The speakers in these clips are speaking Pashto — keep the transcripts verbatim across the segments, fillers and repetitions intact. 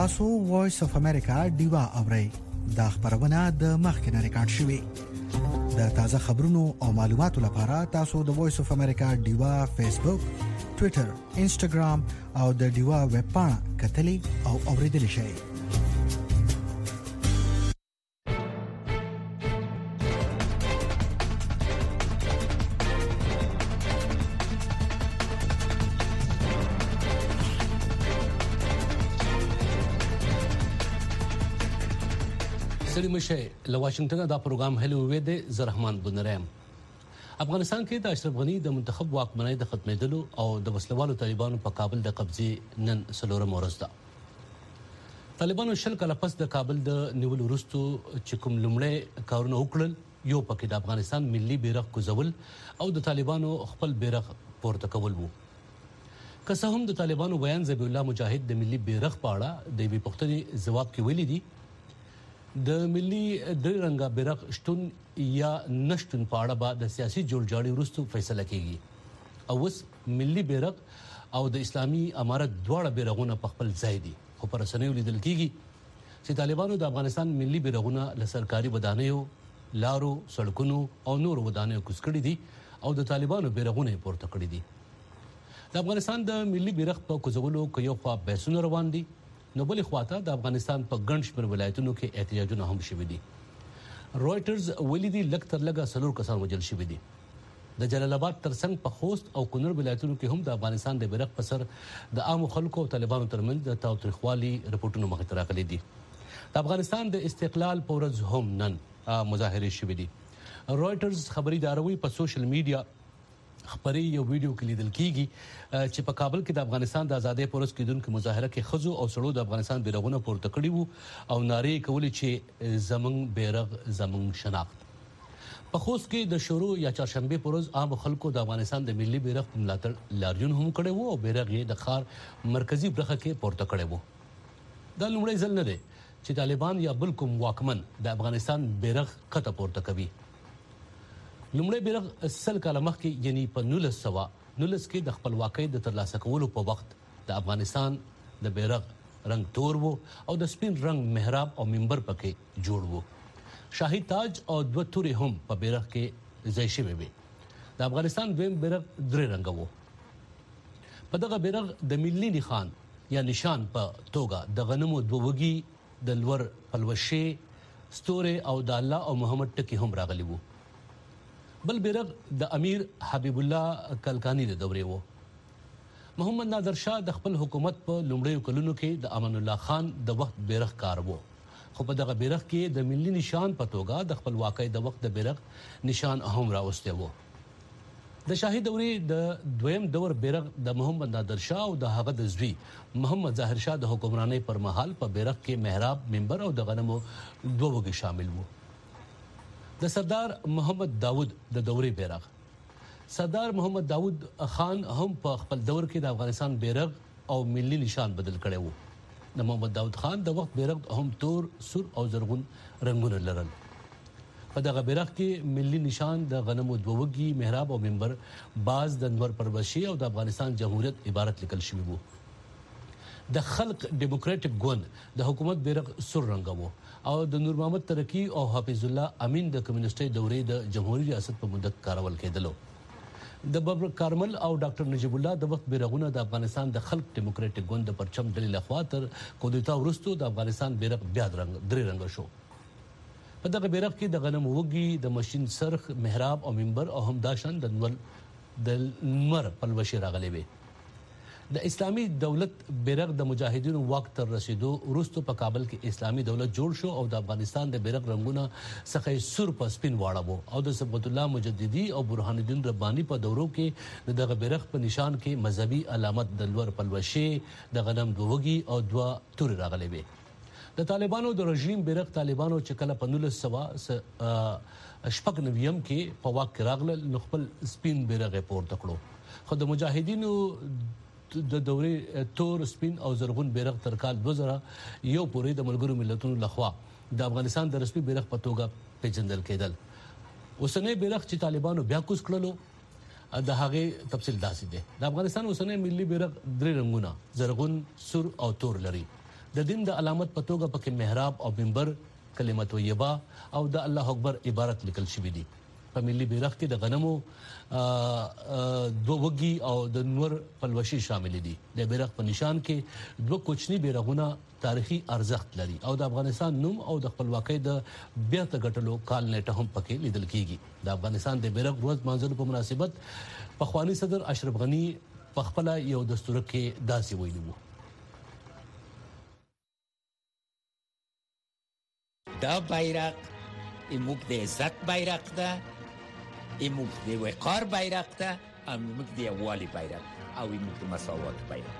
تاسو وایس اف امریکا دیوا اورئ دا خبرونه د مخکنه ریکارډ شوې د تازه خبرونو او معلوماتو لپاره تاسو د وایس اف امریکا دیوا فیسبوک ټوئیټر انسټاګرام او د دیوا ویب پاڼه کتلی او اوریدل شئ. سلام شه له واشنگټن دا پروګرام هلو وې د زرحمان بنرام. افغانستان کې د اشرف غنی د منتخب واکمنۍ د ختمېدلو او د وسلوالو طالبانو په کابل د قبضې نن سلورم ورځ ده. طالبانو شل کله پس د کابل د نیولو وروسته چې کوم لومړی کارونه وکړل یو پکې د افغانستان ملي بیرغ کوزول او د طالبانو خپل بیرغ پورته کول وو. که څه هم د طالبانو بیان ذبیح الله مجاهد د ملي بیرغ په اړه د یوې پوښتنې ځواب کې ویلي دي د ملي درې رنګه بیرغ شتون یا نشتون په اړه به د سیاسي جوړجاړي وروسته فیصله کیږي او اوس ملي بیرغ او د اسلامي امارت دواړه بیرغونه په خپل ځای دي خو پر رسنیو لیدل کیږي چې طالبانو د افغانستان ملي بیرغونه له سرکاري ودانیو لارو سړکونو او نور ودانیو کوز کړي دي او د طالبانو بیرغونه پورته کړي دي. د افغانستان د ملي بیرغ په کوزولو کې یو خوا بحثونه روان دي نو بلې خواته د افغانستان په ګڼ شمېر ولایتونو کې احتجاجونه هم شوي دي. رويټرز ولې دي لږ تر لږه څلور کسان وژل شوي دي. د جلال آباد ترڅنګ په خوست او کونړ ولایتونو کې هم د افغانستان د بیرغ په سر د عامو خلکو او طالبانو ترمنځ د تاوتریخوالي رپورټونه مخې ته راغلي دي. د افغانستان د استقلال په ورځ هم نن مظاهرې شوي دي. رويټرز خبري ادارې په سوشل میډیا خبري یو ویډیو کې لیدل کیږي چې په کابل کې د افغانستان د آزادۍ پرځ کېدونکو مظاهره کې خزو او سړو د افغانستان بیرغونه پورته کړي وو او نارې کولې چې زمنګ بیرغ زمنګ شناخت. په خوست کې د شروع یا چهارشنبه پرځ عام خلکو د افغانستان د ملي بیرغ په ملاتړ لاریون هم کړي وو او بیرغ یې د ښار مرکزی برخه کې پورته کړي وو. دا لومړی ځل نه دی چې طالبان یا بل کوم واکمن د افغانستان بیرغ کته پورته کوي. لومړی بیرغ سل کاله مخکې یعنی په نولس سوه نولس کې د خپلواکۍ د ترلاسه کولو په وخت د افغانستان د بیرغ رنگ تور وو او د سپین رنگ محراب او منبر پکې جوړ وو. شاهي تاج او دوه تورې هم په بیرغ کې ځای شوي وي. د افغانستان دویم بیرغ درې رنګه وو. په دغه بیرغ د ملي نښان یا نشان په توګه د غنمو دوه وږي د لور پلوشې ستوري او د الله او محمد ټکی هم راغلي وو. بل بیرغ د امیر حبیب الله کلکانی د دورې وو. محمد نادر شاه د خپل حکومت په لومړیو کلونو کې د امان الله خان د وخت بیرغ کار وو خو په دغه بیرغ کې د ملي نشان په توګه د خپلواکۍ د وخت د بیرغ نشان هم راوسته وو. د شاهي دورې د دویم دور بیرغ د محمد نادر شاه او د هغه د زوی محمد ظاهر شاه د حکمرانۍ پر مهال په بیرغ کې محراب منبر او د غنمو دوه وږي شامل وو. د سردار محمد داود د دورې بیرغ سردار محمد داود خان هم په خپل دور کې د افغانستان بیرغ او ملي نشان بدل کړي وو. د محمد داود خان د وخت بیرغ هم تور سور او زرغون رنگونه لرل. په دغه بیرغ کې ملي نشان د غنمو دوه وږي محراب او منبر باز د انور پروشي او د افغانستان جمهوریت عبارت لیکل شوی وو. د خلق ډیموکراټک ګوند د حکومت بیرغ سور رنګ وو او د نور محمد ترکی او حافظ الله امین د کمیونستي دورې د جمهوریت ریاست په مدت کارول کېدلو. د ببر کارمل او ډاکټر نجیب الله د وخت بیرغونه د افغانستان د خلق ډیموکراټک ګوند د پرچم ډلې لخوا تر کودتا وروسته د افغانستان بیرغ بیا رنګ درې رنګ شو. په دغه بیرغ کې د غنم وږي د ماشين سرخ محراب او منبر او همداشان د نور د نور پلوشي راغلي وي. د اسلامي دولت بیرغ د مجاهدینو واک تر رسیدو وروسته په کابل کې اسلامي دولت جوړ شو او د افغانستان د بیرغ رنگونه څخه سور په سپین واړو او د ثبت الله مجددي او برهان الدین رباني په دورو کې دغه بیرغ په نشان کې مذهبي علامت د لور پلوشي د غنم دوغي او دوا تور راغلي وي. د طالبانو د رژیم بیرغ طالبانو چې کله په نولس سوه شپږ نویم کې په واک راغله نو خپل سپین بیرغ پورته کړو خو د مجاهدینو د دورې تور سپین او زرغون بیرغ تر کال دوه زره یو پورې د ملګرو ملتونو لخوا د افغانستان د رسمي بیرغ په توګه پیژندل کېدل. اوسنۍ بیرغ چې طالبانو بیا کوز کړلو د هغه تفصیل داسې دی. د افغانستان اوسنۍ ملي بیرغ درې رنگونه زرغون سور او تور لري. د دین د علامت په توګه پکې محراب او منبر، کلمه طیبه او د الله اکبر عبارت لیکل شوی دی. په ملي بیرغ کې د غنمو دوه وږي او د نور پلوشي شامل دي. د بیرغ په نشان کې دوه کوچني بیرغونه تاریخي ارزښت لري او د افغانستان نوم او د خپلواکۍ د بیرته ګټلو کال نیټه هم پکې لیدل کیږي. د افغانستان د بیرغ ورځ مانځلو په مناسبت پخوانی صدر اشرف غنی په خپل یو دستور کې داسې ویلي وو: دا بیرغ ایموک د عزت بیرغ ده، ایموک د وقار بیرغ ده، ایموک د یووالي بیرغ او ایموک د مساوات بیرغ.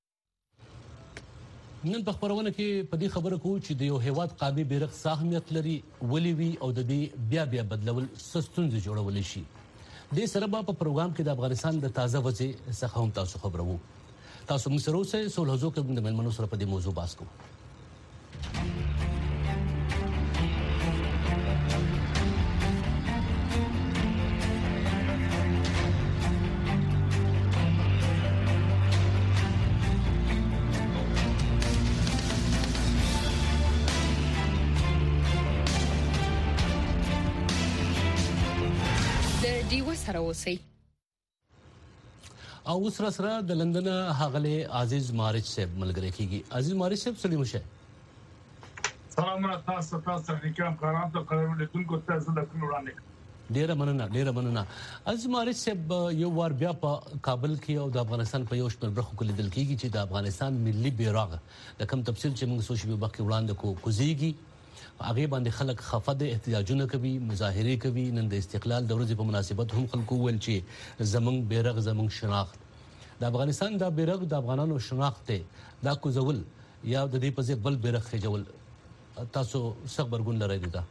نن په خبرونه کې په دې خبره کوو چې د یو هیواد قابل بیرغ څه اهمیت لري، ولې وی او د دې بیا بیا بدلول څه ستونزې جوړولی شي. دې سره به په پروګرام کې د افغانستان د تازه وضع څخه هم تاسو خبرو. تاسو موږ سره اوسئ. صلح حضور کې د مېلمنو سره په دې موضوع بحث کوو. سره اوسئ. او اوس را سره د لندن هغله عزیز مارج صاحب ملګری کیږي. عزیز مارج صاحب سلام شه. سلام تاسو تاسو نکام کاران ته قرار لیدونکو ته زه د کوم وړاندې ډیره مننه ډیره مننه. عزیز مارج صاحب یو وار بیا په کابل کې او د افغانستان په یو شمېر برخو کې لیدل کیږي چې د افغانستان ملي بیرغ د کوم تفصیل چې موږ سوچ به وخت وړاندې کو کوزيږي هغه باندې خلک خفه د احتجاجونه کوي، مظاهره کوي. نن د استقلال د ورځې په مناسبت هم خلکو ول چې زمنګ بیرغ زمنګ شناخت د افغانستان د بیرغ د افغانانو شناخت دا کوزول یا د دې په ځای بل بیرغ خجول تاسو څه خبرګون لرئ؟ دا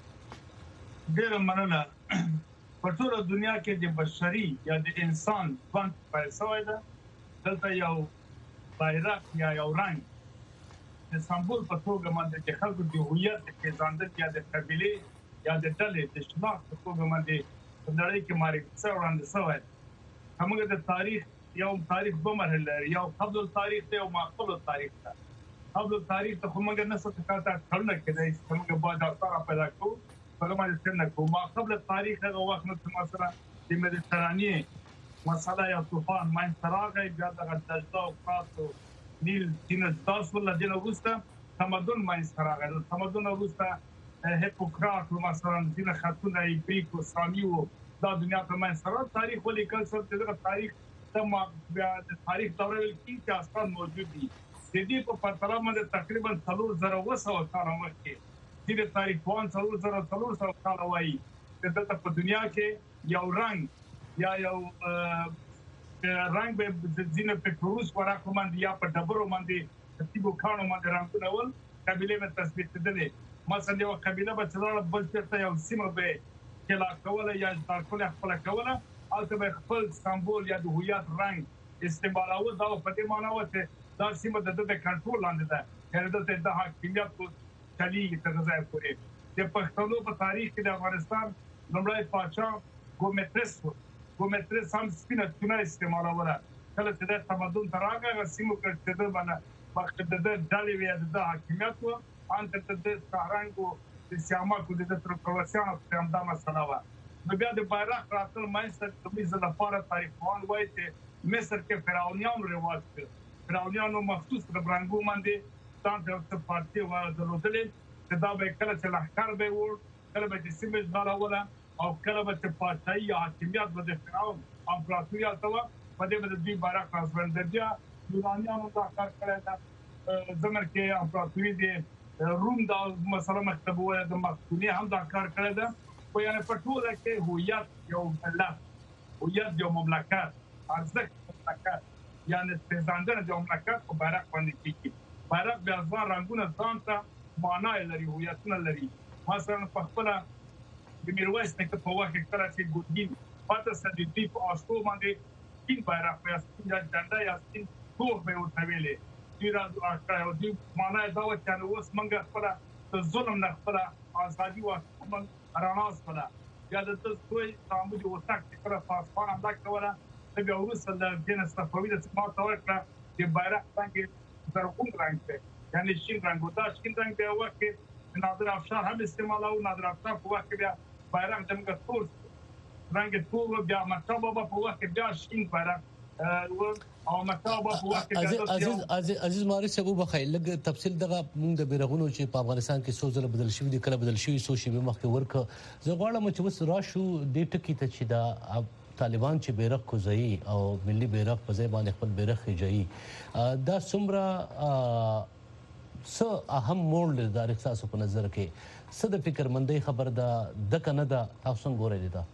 ډېر مننه. په ټول دنیا کې د بشري یا د انسان ژوند پیسې ده. دلته یو بیرغ یا یو رنګ د سمبول په توګه باندې د خلکو د هویت د پیژندل یا د قبيله یا د ډلې د شناخت په توګه باندې په نړۍ کې معرفي وړاندې شوی. همغه د تاریخ یو تاریخ به مرحله لري، یو قبل التاریخ دی او ما قبل التاریخ دی. قبل التاریخ ته همغه نه څه کاته کړنه کېدای چې همغه بعد اثر پیدا کوو په لمانځ څنګه کوو. ما قبل التاریخ هغه وخت نو مثلا د مدیتراني مسله یا طوفان ماین تراغه بیا د دجله او فرات نیل چینه تاسو ول د اوګستا تمدن ماین تراغه تمدن اوګستا هیپوکرات مثلا د خاتون ایبریکو سامیو دا دنیا په ماین سره تاریخ ولیکل څه دغه تاریخ تم بیا د تاریخ دوره کې چې اصلا موجود دي. د دې په پرتله باندې تقریبا څلور زره وسو کال مخکې د تاریخ وان څلور زره څلور سو کال وایي چې دلته په دنیا کې یو رنګ یا یو رنګ به د ځینې پټروس ورکو باندې یا په ډبرو باندې ترتیبو کانو باندې رنګونه ول قبيله به تثبیت کړي. مثلا یو قبيله به څلور بل څه یو سیمه به کلا کوله یا ځکه خپل کوله او ته خپل سمبول یا د هویت رنګ استعمالوي. دا په دې معنی و چې دا سیمه د د کنټرول لاندې ده، چې د حاکمیت کو چلی تر ځای پورې. د پښتنو په تاریخ کې د افغانستان لومړی پاچا ګومترس ګومترس هم سپینه چونه استعمالوله. کله چې د تمدن تراغه غسیمو کړه د باندې وخت د ډلې وی د حاکمیت او انت د څارنګو د سیاما کو د تر پروسیان په همدا مسله و. نو بیا د بیرغ راتل ماینستر د دې لپاره تاریخوان وایي چې مصر کې فرعونیان رواج کړ. فرعونیانو مخصوص د برانګو باندې ستاسو د پارتي و درلودلې چې دا به کله چې لښکر به ور کله به د سیمې ځاله او کله به چې پاتای یا حاکمیت به د فرعون امپراتوریت ته په دې باندې دوی بیرغ خلاصول. د بیا یونانیانو دا کار کړی دا زمر کې امپراتوري د روم دا مثلا مکتب و د مقدوني هم دا کار کړی دا. خو یعنی په ټوله کې هویت یو ملت هویت یو مملکت ارزښت مملکت یعنی پیژندنه د مملکت په بیرغ باندې کیږي. بیرغ بیا ځان رنګونه ځان ته معنا لري، هویتونه لري. مثلا په خپل د میرویس نیکه په وخت کې کله چې ګورګین پاتې سړي دی په اوسو باندې سپین بیرغ په سپین جنډا یا سپین توغ به ورته ویلې. ډیر راځي او دې معنا دا و چې نو اوس موږ خپل د ظلم نه خپل ازادي او خپل رڼا خپل یا د تاسو تعامل او تاکتیک پر فاسفان هم دا کوله. د بیا ورسره د دین صفوي د سمات ورکړه چې بیرغ څنګه زرغون رنګ ته یعنی شین رنگ دا شین رنگ په وخت کې نادر افشار هم استعمالو نادر افشار په وخت کې بیا بیرغ زموږ تور رنگ تور بیا مکتب بابا په وخت کې بیا شین بیرغ او مکتب په وخت کې عزیز عزیز عزیز ماري سبو بخیر لګ تفصیل دغه موږ د بیرغونو چې په افغانستان کې څو ځله بدل شوی دي کله بدل شوی څو شی به مخکې ورک زه غواړم چې وس راشو د ټکی ته چې دا طالبان چې بیرغ کوزي او ملي بیرغ په ځای باندې خپل بیرغ خېجایي دا څومره څه اهم موړ لري د احساس په نظر کې څه د فکرمندۍ خبر ده د کنه دا تاسو څنګه ګورئ دا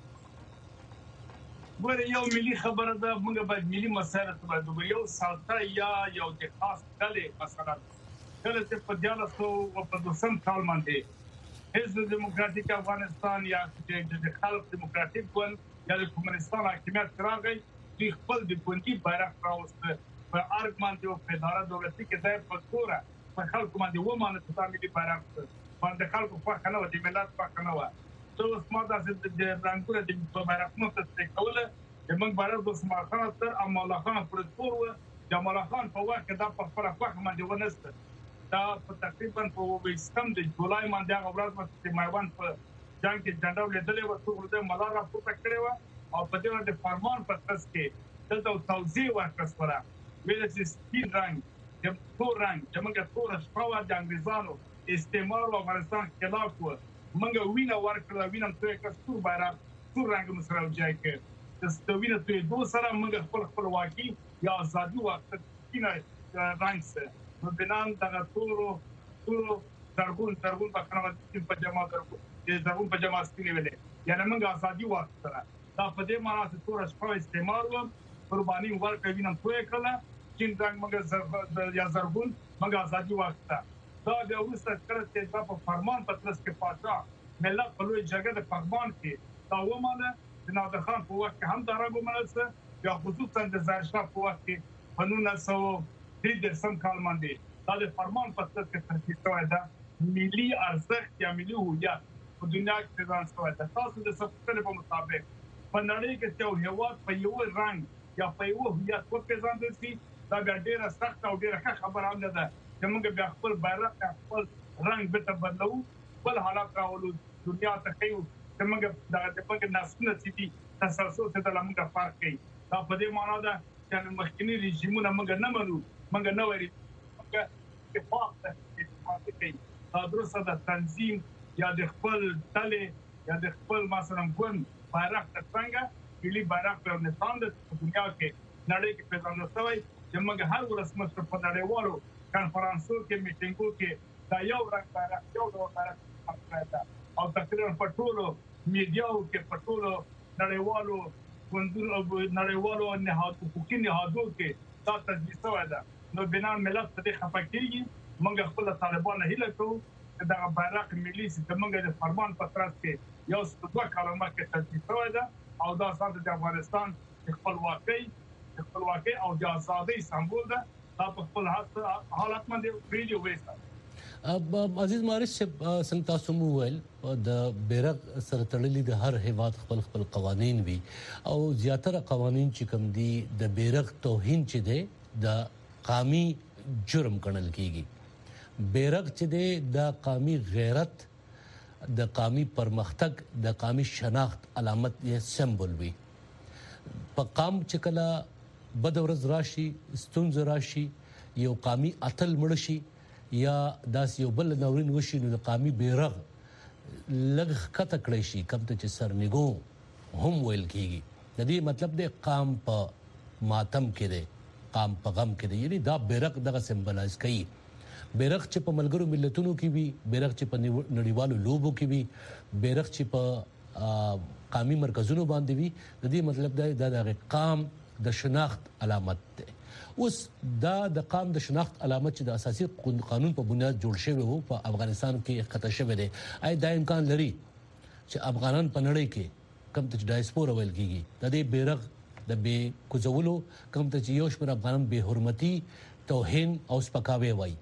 ګوره یو ملي خبره ده موږ باید ملي مسایل ته باید وګورو یو سالته یا یو د خاص ډلې مثلا کله چې په دیالسو او په دوسم کال باندې حزب دیموکراتیک افغانستان یا د خلق دیموکراتیک ګوند یا د کومنستان حکومت راغی چې خپل د ګوندي بیرغ راوسته په ارګمان دی او په اداره دولتي کې د پښتوره په خلکو باندې و مانه چې ملي بیرغ باندې خلکو په کنه د ملت په کنه و څو اسمه د برانکوره د بیرغونو ته کوله د موږ بیرغ د سمار خان تر امال خان پر تور و جمال خان په وخت کې دا په خپل خپل باندې ونسته دا په تقریبا په وېستم د جولای باندې هغه ورځ چې مایوان په جنگ کې جنډا ولېدلې و څو ورځې ملار راپورته کړې و او په دې باندې فرمان په تاسو کې دلته توضیح ورکړه ویل چې سپین رنگ د تور رنگ چې موږ تور شپه د انګريزانو استعمار او افغانستان خلاف و موږ وینا ورکړه وینا ته کستور بیرغ تور رنگ مسره وځای کې د ستوینه ته دوه سره موږ خپل خپلواکي یا ازادي وخت کینه رنگ سره نو بنان دغه تور تور درګون درګون په کنه په جما درګون د درګون په جما سپینې ویلې یعنی موږ ازادي وخت سره دا په دې معنی چې تور شپه استعمار و قرباني ورکړه وینا ته کړه چې رنگ موږ یا زرګون موږ ازادي وخت دا د اوسه کړه چې دا په فرمان په ترڅ کې پاتره ملت په لوی جګړه د فرمان کې دا ومانه د نادر خان په وخت کې هم دراغو منسه یا خصوصا د زرشاه په وخت کې په نولس سوه درې سم کال باندې دا د فرمان په ترڅ کې ترتیب شوی دا ملي ارزښت یا ملي هویت په دنیا کې ځان شوی دا تاسو د سپټل په مطابق په نړۍ کې چې هیواد په یو رنگ یا په یو هویت په ځان دي دا ډیره سخت او ډیره خبره هم ده چې موږ بیا خپل بیرغ خپل رنگ به بدلو بل حالات راولو دنیا ته کوي چې موږ د دغه نسلونه چې تاسو ته د لمغه فرق کوي دا په دې معنی ده چې مخکنی رژیمونه موږ نه منو موږ نه وری موږ اتفاق ته کوي دا درسته د تنظیم یا د خپل تلې یا د خپل مثلا ګوند بیرغ څنګه ملي بیرغ په نشان د دنیا کې نړۍ کې پیژندل شوی چې موږ هر ورځ مستر په نړیوالو کانفرنسو کې میټینګو کې دا یو رنګ بیرغ یو ډول بیرغ او تقریبا په ټولو میډیاو کې په ټولو نړیوالو ګوندونو نړیوالو نهادونو حقوقي نهادونو کې دا تدریس شوی ده نو بنان ملت ته خپکیږي موږ خپل طالبان هیله کوو چې دا بیرغ ملي چې موږ د فرمان په ترڅ کې یو څه کلمه کې تدریس شوی ده او دا څنګه د افغانستان خپلواکي خپلواکي او د ازادۍ سمبول ده دا په خپل حالت باندې ویډیو وېسته عزیز مارش څنګه تاسو مو ویل د بیرغ سره تړلې د هر هیواد خپل خپل قوانين وي او زیاتره قوانين چې کوم دي د بیرغ توهین چې ده د قومي جرم ګڼل کیږي بیرغ چې ده د قومي غیرت د قومي پرمختګ د قومي شناخت علامت یې سمبول وي په قام چې کله بد ورځ راشي ستونز راشي یو قومي اتل مړ شي یا داس یو بل نورین وشي نو د قومي بیرغ لږ کته کړی شي کوم ته چې سرنګو هم ویل کیږي د دې مطلب د قام په ماتم کې دی قام په غم کې دی یعنی دا بیرغ دغه سمبلایز کوي بیرغ چې په ملګرو ملتونو کې وي بیرغ چې په نړیوالو لوبو کې وي بیرغ چې په قومي مرکزونو باندې وي د دې مطلب دا د قام د شناخت علامت ده اوس دا د قام د شناخت علامت چې د اساسي قانون په بنیاد جوړ شوی وو په افغانستان کې خطا شوی دی آی دا امکان لري چې افغانان په نړۍ کې کم ته ډایسپورا ویل کیږي د دې بیرغ د بې کوزولو کم ته چې یو شمېر افغانان به حرمتي توهین او سپکاوی وایي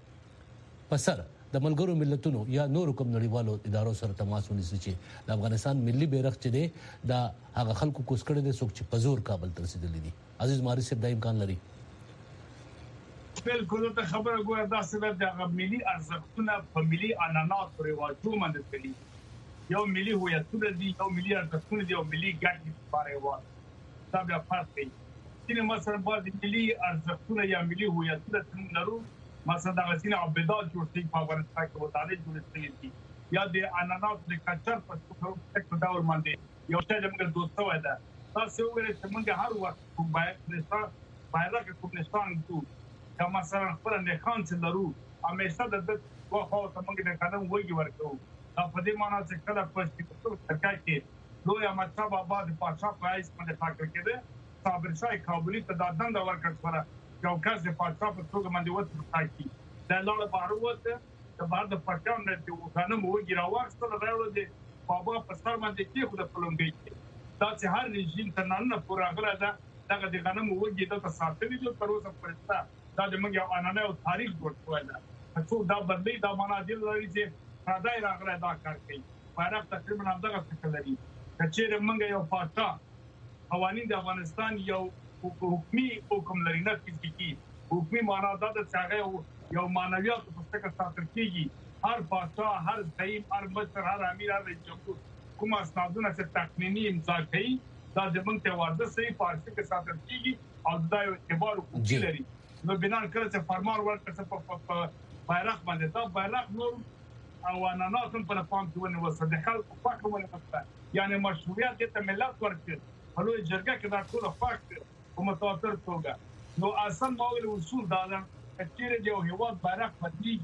پسر د ملګرو ملتونو یا نور کوم نړیوالو ادارو سره تماس ونیسي چې د افغانستان ملي بیرغ چې دی دا هغه خلکو کوس کړي دي څوک چې په زور کابل ته رسیدلي دي عزیز ماري صاحب دا امکان لري بالکل ته خبره ګوره دا سبب د ملي ارزښتونه په ملي عنعنات او رواجونو باندې کړی یو ملي هویتونه دي یو ملي ارزښتونه دي او ملي ګټې لپاره وایي دا بیا فرق کوي چې مثلا باندې ملي ارزښتونه یا ملي هویتونه څنګه لرو مثلا د غزین عبادت جوړ شي په افغانستان کې وتعالي جوړ شي دي یا د عنعنات د کلچر په څیر ډول باندې یو څه موږ دوستو ده تاسو وګورئ چې موږ هر وخت کوم باید باید کومستان ته دا مثلا خپل نه خان چې لرو همیشه د واخو ته موږ د قانون وګي ورکو دا په دې معنی چې کله په سرکار کې لوی احمدشاه بابا د پادشاه په حیث باندې ټاکل کېده صابر شاه کابلی ته د دند ورکړ سره یو کس د پادشاه په توګه باندې وته ټاکي د لاله باروت د بعد د پټاون د قانون وګي راوښتل راوړل دي بابا په سر باندې کې خو د پلومبي دا چې هر رژیم ته نه پورا غره ده دغه د قانون وګي د ساتلې جو تر اوسه پرستا دا د موږ یو انانه او تاریخ ورکوي دا څو دا بدلی دا معنا دی لري چې فرادای راغله دا کار کوي فارغ تقریبا همدغه فکر لري چې موږ یو پاتا قوانين د افغانستان یو حکومي حکم لري نه فزیکی حکومي معنا دا د څنګه یو معنویات په څیر ساتل کیږي هر پاتا هر ځای هر مشر هر امیر هر جمهور کوم اسنادونه چې تقنینی امضا کوي دا د موږ ته واده صحیح فارسی کې ساتل کیږي او دا یو اعتبار حکومي لري نو بنان کله چې فرمان ورکړ په بیرغ باندې دا بیرغ نور او انانات په پام کې ونه وسه د خلکو فخر ونه وسه یعنی مشروعیت ته ملت ورکړ په لوی جرګه کې دا ټول فخر په متواتر توګه نو اصل ماول اصول دا ده چې یو هیواد بیرغ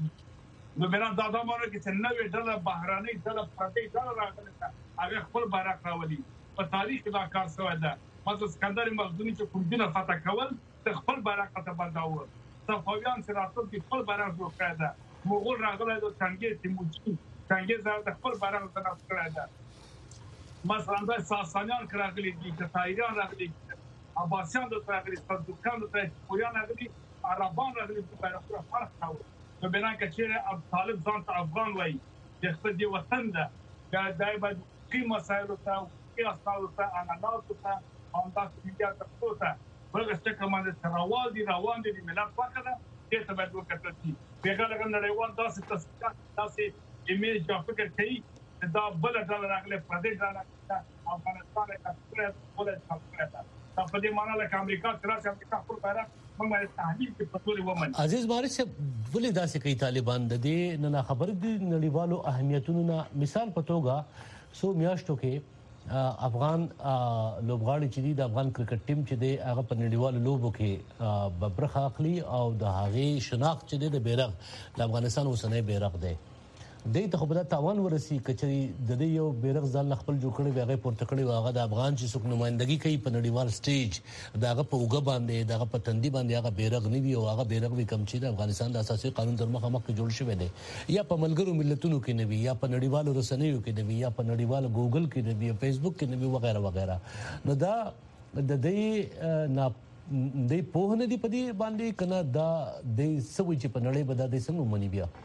بدلیږي نو بنان دا د مانو کې چې نوې ډله بهراني ډله پردي ډله راغله هغه خپل بیرغ راولي په تاریخ کې دا کار شوی ده مثلا اسکندر مقدوني چې کومدینه فتح کول خپل بیرغ ته بداوه صفویان سره راځي چې خپل بیرغ جوړ کړی دا مغول راغله د څنګه تیمورچی څنګه زړه د خپل بیرغ ته نصب کړی دا مثلا د ساسانیان راغلي دي کتایریان راغلي عباسیان د راغلي سلجوقیان د پویان راغلي عربان راغلي په بیرغ سره فرق کاوه نو بنا کې چې اب طالب ځان ته افغان وایي د خپل دی وطن ده دا دای باید قیمه مسایل ته کې اساس ته انانات ته هم تاسو بیا تاسو ته بلکې څنګه باندې روان دي روان دي ملت فقره دې ته باید وکړل شي پیغام نړیوال تاسو تاسو تاسو ایمیج او فکر کوي دا بل ډول راغله پردیش راغله افغانستان کې بل څه کړی دا په دې معنی له امریکا سره چې امریکا خپل بیرغ موږ باندې تحلیل کې پټولې ومن عزیز بارش ولې داسې کوي طالبان د دې نه خبر دي نړیوالو اهمیتونو مثال پتوګه سو میاشتو کې افغان لوبغاړي چې د افغان کرکټ ټیم چې د هغه په نړیوالو لوبو کې برخه اخلي او د هغه شناخت چې د بیرغ د افغانستان اوسنۍ بیرغ دی د ته خو به تاوان ورسي کچري د دې یو بیرغ ځل خپل جوړ کړي هغه پورته کړي هغه د افغان چې څوک نمائندګي کوي په نړیوال سټیج داغه په وګ باندې داغه په تندي باندې هغه بیرغ نه وي او هغه بیرغ وي کم چې د افغانستان د اساسي قانون تر مخه مخ جوړ شوی دی یا په ملګرو ملتونو کې نه وي یا په نړیوالو رسنیو کې نه وي یا په نړیوالو ګوګل کې نه وي فیسبوک کې نه وي وغیرہ وغیرہ نو دا د دې نا د په نه دی په دې باندې کنه دا د سوي چې په نړۍ بدا د څنګه منی بیا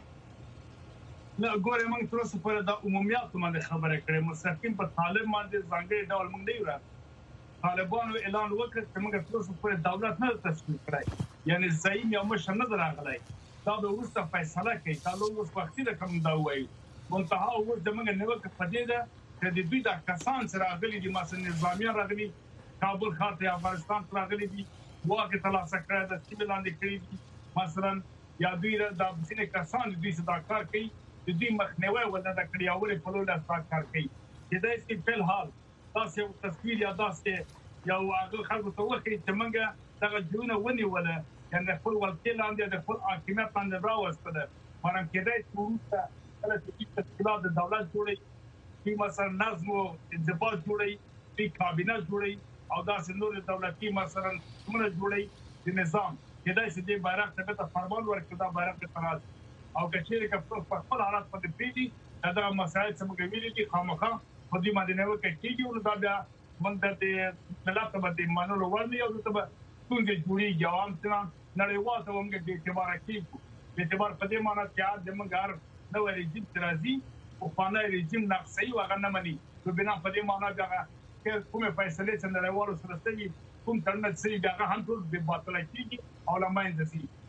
نه ګوره موږ تر اوسه پورې د عمومیت باندې خبره کړې مستقیم په طالب باندې ځانګړي ډول موږ نه یو طالبانو اعلان وکړ چې موږ تر اوسه پورې دولت نه تشکیل کړای یعنی زعیم یا مشر نه راغلی دا به وروسته فیصله کوي دا له اوس وختي د کوم دا وایي منتها اوس د موږ نیوکه پدې ده چې د دوی د کسان سره راغلي دي مثلا نظامیان راغلي کابل خاطر افغانستان راغلي دي واکه تلاسه کړی د سیمه لاندې کړی دي مثلا یا دوی د ځینې کسان دوی څخه کار کوي د دې مخنیوي ولدا د کړیاوري په لور لاس کار کوي چې دا چې په حال تاسو یو تصویر یا تاسو یو هغه خلکو ته وخت چې موږ دغه جوړونه ونی ولا یعنی خپل ولکې لاندې د خپل حاکمیت باندې راوستل مرام کېدای چې کله چې تشکیلات د دولت جوړي چې مثلا نظم او انضباط جوړي چې کابینه جوړي او دا څنګه دولتي مثلا څنګه جوړي د نظام کېدای چې د بیرغ ته فرمان ورکړي دا بیرغ ته تراز او کچېره کې په خپل حالات باندې پیډي دا مسایل چې موږ ویلي دي خامخا په دې باندې نه وکړي چې نو دا بیا موږ د ملت باندې مانو ورني او ته څنګه جوړي جواب څنګه نړیوال ته موږ د اعتبار کېږو د اعتبار په دې معنی چې د موږ نو رژیم ترازی او فانه رژیم نقصي واغ نه مني په بنا په دې معنی دا چې کومه فیصله چې نړیوالو سره ستې کوم ترنه چې دا هم ټول د باطل کېږي او لماین دي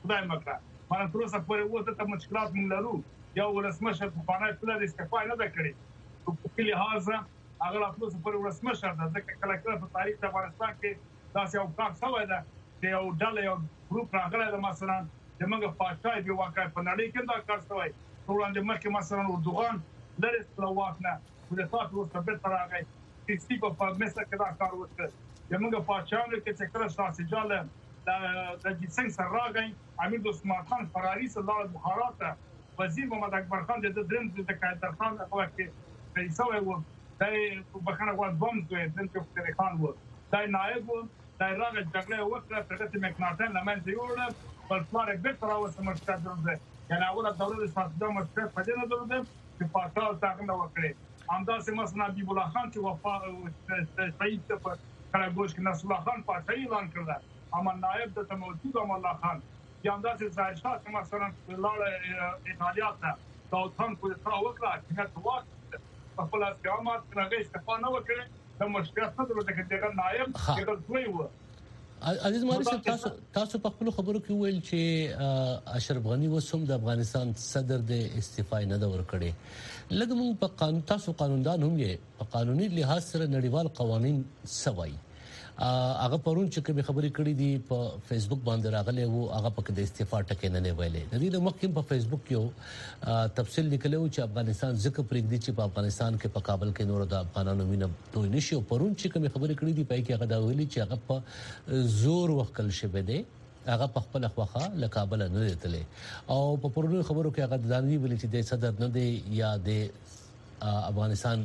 خدای مکړه مانه تر اوسه پورې وته ته مشکلات موږ لرو یو ولسمشر په پانه کله استعفا نه ده کړې په کلی لحاظ هغه لا تر اوسه پورې ولسمشر ده ځکه کله کله په تاریخ د افغانستان کې داسې یو کار شوی ده چې یو ډله یو ګروپ راغلی ده مثلا د موږ پاچای دی واقع په نړۍ کې دا کار شوی وړاندې مخکې مثلا اردوغان لري سلوات نه د تاسو اوسه به تر هغه چې په مصر کې دا کار وکړ د موږ پاچانو کې چې کله شاه جاله د د جسنګ سره راغی امیر د عثمان خان فراری صلی بخارا ته وزیر محمد اکبر خان د درن د قائدر خان په وخت کې پیسې وو د بخښنه غواړم بم دوی د فتح خان وو دا نائب وو دا راغی جګړه وکړه پرته مکناتن لمن دی وړ په پلان به تر اوسه مرسته درځي یعنی اوله دوره د فاصله مرسته په دې نه درځي چې پاتال څنګه وکړي همداسې مثلا حبیب الله خان چې وفا شهید په کراګوش کې نصر الله خان پاتې اعلان کړل اما نائب د موجود اما الله خان یا همداسې ظاهر شاه چې مثلا لاړ ایټالیا ته داود خان کو تا وکړه چې نه واک په خپل استعمال څنګه استفاده نه وکړي د مشکلات نه درته کې دغه نائب دغه دوی و عزیز ماري صاحب تاسو تاسو په خپل خبرو کې ویل چې اشرف غنی وسوم د افغانستان صدر د استعفا نه دور کړي لکه موږ په قانون تاسو قانوندان هم یې په قانوني لحاظ سره نړیوال قوانين سوي هغه پرون چې کوم خبرې کړې دي په فیسبوک باندې راغلي وو هغه په د استعفا ټکي نه ویلې د دې مخکې په فیسبوک کې تفصیل لیکلو چې افغانستان ځکه پرېږدي چې په افغانستان کې په کابل کې نور د افغانانو وینه دوی نشي پرون چې کوم خبرې کړې دي په کې هغه دا ویلي چې هغه په زور وکړل شوی دی هغه په خپل خواخه له کابل نه لري او په پرونی خبرو کې هغه د دانوي ویلي چې د صدر نه دی یا د افغانستان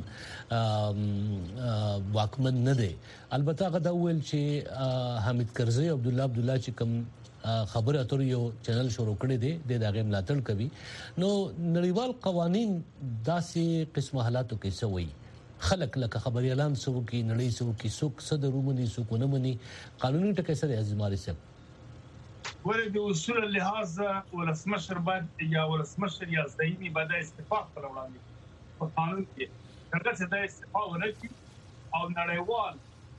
واکمن نه دی البته هغه دا ویل چې حمید کرزی عبد الله عبد الله چې کوم خبره اتر یو چینل شروع کړی دی د دغه ملاتړ کوي نو نړیوال قوانين داسې قسمه حالاتو کې سوي خلک لکه خبري اعلان سو کې نړۍ سو کې سوک صدرومني سوکونه مني قانوني ټکي سره ازماري سب ولې د اصول لحاظ ولسمشر باید یا ولسمشر یا ځايي باید استعفا وکړي په قانون کې هغه څه د استعفا ورکړي او نړیوال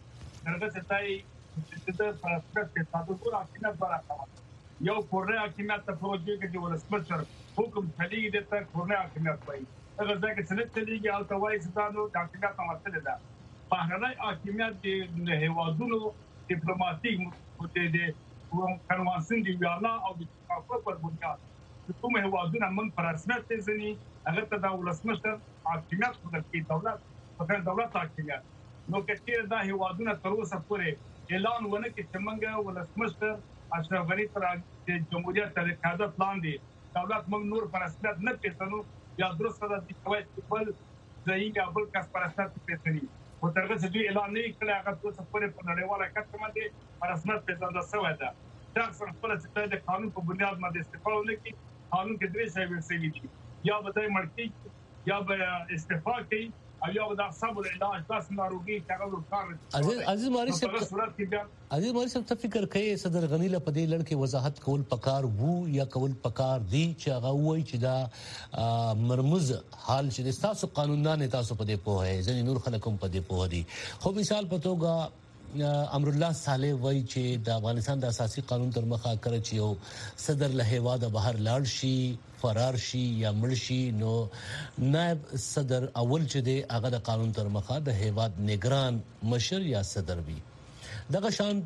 هغه څه تای چې د پرسپکټ کې تاسو ګور حکومت برابر یو کورنۍ حکومت ته پروژې کې چې ولسمشر حکم چلیږي د تر کورنۍ حکومت پای هغه ځکه چې څه چلیږي او توای ستاسو د حکومت مسله ده بهرنۍ حکومت د هیوادونو ډیپلوماټیک متې د کنوانسیون دی ویانا او د تفاهم پر بنیاد کوم هیوادونه من پر رسمیت ځنی هغه ته د ولسمشر حکومت خو د دولت په دولت حکومت نو کې دا هیوادونه تر اوسه پورې اعلان ونه کړي چې موږ ولسمشر اشرف غنی تر د جمهوریت تر قیادت لاندې دولت موږ نور پر رسمیت نه پیژنو یا درسته د کوي بل ځای یا بل کس پر رسمیت پیژني او ترغه چې اعلان نه کړي هغه تر اوسه پورې په نړیواله کچه باندې پر رسمیت پیژندل شوی ده دا څنګه خپل چې د قانون په بنیاد باندې استعفا ونکړي قانون کې درې شی وسوي دي یا به مړکی یا به استعفا کوي او یا د اعصاب العلاج تاسو ناروغي څنګه ورکار عزیز عزیز ماري صاحب عزیز ماري صاحب څه فکر کوي صدر غنی له پدې لړ کې وضاحت کول پکار وو یا کول پکار دی چې هغه وایي چې دا مرموز حال چې تاسو قانوندان تاسو پدې په هي ځنې نور خلکوم پدې په دي خو مثال پتوګه امر الله صالح وای چې د افغانستان د اساسي قانون تر مخه کړ چې یو صدر له هیواده بهر لاړ شي فرار شي یا مړ شي نو نائب صدر اول چې دی هغه د قانون تر مخه د هیواد نگران مشر یا صدر وي دغه شان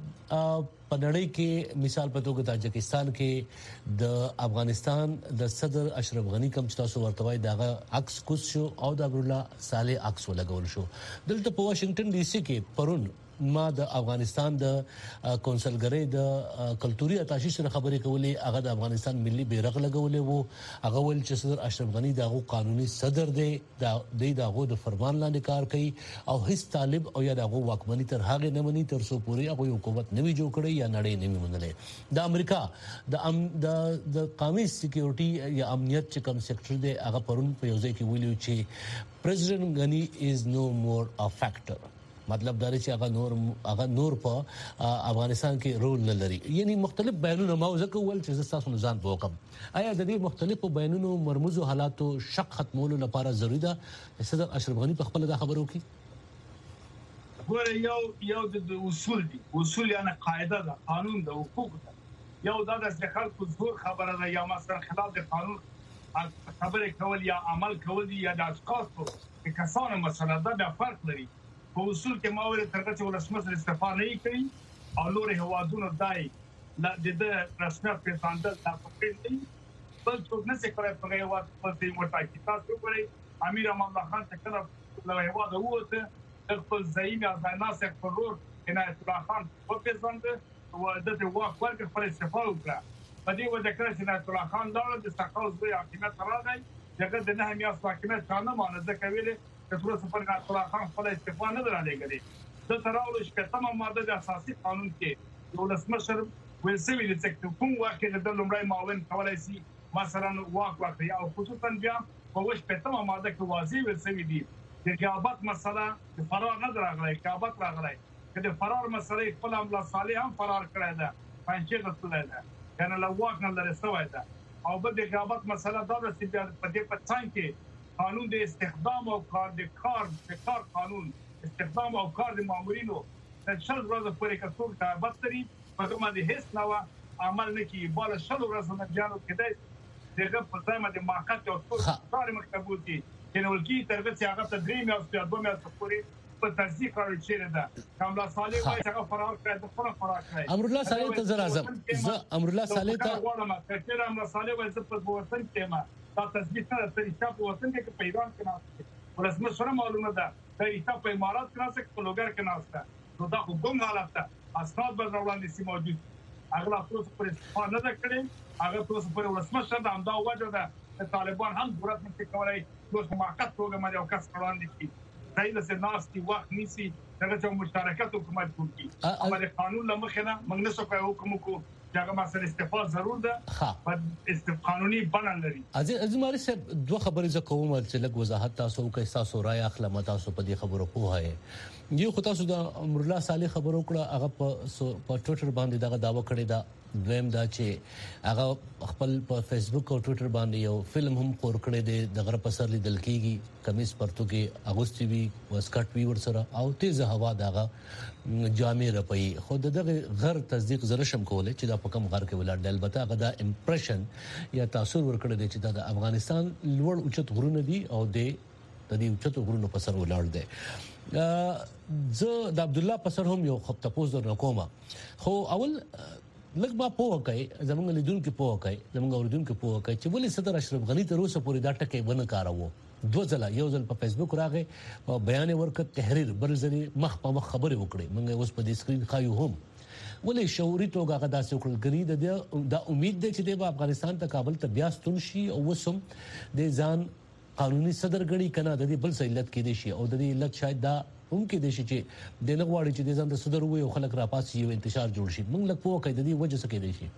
په نړۍ کې مثال په توګه تاجکستان کې د افغانستان د صدر اشرف غنی کوم چې تاسو ورته وای دغه عکس کوس شو او د امر الله صالح عکس ولګول شو دلته په واشنگټن ډي سي کې پرون ما د افغانستان د کونسلګری د کلتوري اتاشي سره خبرې کولې هغه د افغانستان ملي بیرغ لګولې وو هغه ول چې صدر اشرف غنی دغه قانوني صدر دی د دغه د فرمان لاندې کار کوي او هیڅ طالب او یا دغه واکمنی تر هغه نه مني تر څو پورې هغه حکومت نوي جوړ کړي یا نړۍ نوي منلې د امریکا د د قومي سکیورټي یا امنیت چې کوم سېکټر دی هغه پرون په یو ځای کې ویلو چې پریزیډنټ غنی از نو مور ا فیکٹر مطلب دا چې هغه نور هغه نور په افغانستان کې رول نه لري یعنی مختلف بیانونه ما ځکه ول چې تاسو نزان وکم آیا د دې مختلفو بیانونو مرموزو حالاتو شک ختمولو لپاره ضروری ده صدر اشرف غنی په خپل دا خبرو کې ګوره یو یو د اصول دي اصول یعنی قاعده ده قانون ده حقوق ده یو دا د خلکو زور خبره ده یا مثلا خلاف د قانون خبره کول یا عمل کول یا د اشخاصو د کسانو مسله ده د فرق لري په اصول کې ماوري ترغه چې ولسمشر استفاده نه کوي او نور هوادونو دای لا د رسمیت په ځاندل تاسو کوي بل څوک نه څه کوي په یو وخت په دې ورته کې تاسو کوي امیر امان الله خان څخه کله له هواد وته خپل زعیم یا ناصر فرور عنایت الله خان په پیژنده او د واک ورکړ خپل استفاده وکړه په دې وجه کې چې عنایت الله خان لاړ د استقلال دوی حکومت راغی دغه د نه میاشتو حکومت څنګه مانزه کوي چې تر اوسه پر عنایت الله خان خپل استفاده نه درلېږي د تراول شپږمه ماده د اساسي قانون کې ولسمشر ولسوي د کوم واکه د لومړی معاون کولای شي مثلا واک ورکړي او خصوصا بیا په وښ پټمه ماده کې واضح ولسوي دي چې قیابت مسله د فرار نه راغلی قیابت راغلی چې د فرار مسله خپل املا صالح هم فرار کړی ده پنځه غوښتل ده کنه له واک نه لري سوای ده او بل د قیابت مسله دا د سیده په دې پڅان کې قانون د استخدام او کار د کار د کار قانون استخدام او کار د مامورینو د شل ورځې پورې کڅوړ قیابت لري په کومه د هیڅ نو عمل نه کوي بل شل ورځې نه جانو کېدای دغه په ځای باندې ماقات او څو مکتبو دي چې نو لکه ترغه چې هغه تدریم او دوه میاشتې پورې په تصدیق کړی چې ده کاملا صالح وایي چې فرار کړی د فرار فرار کړی امر الله صالح ته زرا اعظم ز امر الله صالح ته واړه چې امر صالح وایي چې په وطن کې ما دا تصدیق سره طریقه په وطن کې په ایران کې نه ولسمه سره معلومه ده طریقه په امارات کې نه څه په لوګر کې نه استه نو دا خو کوم حالت ده اسناد به وړاندې سي موجود اغلا تاسو پر استفاده نه کړی هغه تاسو پر ولسمشر د امدا وجه ده طالبان هم ضرورت نه کوي تاسو موقت توګه باندې او کس وړاندې کی دایله سه ناستي وخت نيسي دغه چې مشارکت حکومت کوي امر قانون لمخنه موږ نه سو حکم کو دغه مسله استفاده ضرور ده په است قانوني بنل لري عزیز عزماري صاحب دوه خبرې ز کوم چې لګ وضاحت تاسو کوي تاسو رائے اخلم تاسو په دې خبرو په هه یو خو تاسو د امر الله صالح خبرو کړه هغه په ټویټر باندې دغه داوا کړی دا دویم دا چې هغه خپل په فیسبوک او ټویټر باندې یو فلم هم خور کړی دی د غره په سر لیدل کیږي کمیس پرتو کې اغوستي وی وسکټ وی ورسره او تیز هوا دغه جامع رپي خو دغه غر تصدیق زره شم کولای چې دا په کوم غر کې ولر د البته هغه دا امپریشن یا تاثیر ورکړی دی چې د افغانستان لوړ اوچت غرونه دي او د دې اوچت غرونو په سر ولر دی زه د عبد الله په سر هم یو خط تاسو در کومه خو اول لږ ما پوه کوي زمونږ لیدونکو پوه کوي زمونږ اوریدونکو پوه کوي چې ولې صدر اشرف غنی تر اوسه پورې دا ټکي ونه کاروو دوه ځله یو ځل په فیسبوک راغی او بیان ورکړ تحریر بل ځل مخ په مخ خبرې وکړي موږ اوس په دې سکرین خایو هم ولې شعوري توګه غدا سې وکړل غنی د د امید ده چې د افغانستان ته کابل ته بیا ستون شي او وسم د ځان قانوني صدر غړي کنه د دې بل څه علت کې دي شي او د دې علت شاید دا هم کې دي چې د نغواړي چې د ځان د صدر وي او خلک را پاسي یو انتشار جوړ شي موږ لکه پوه کوي د دې وجه څه کې دي شي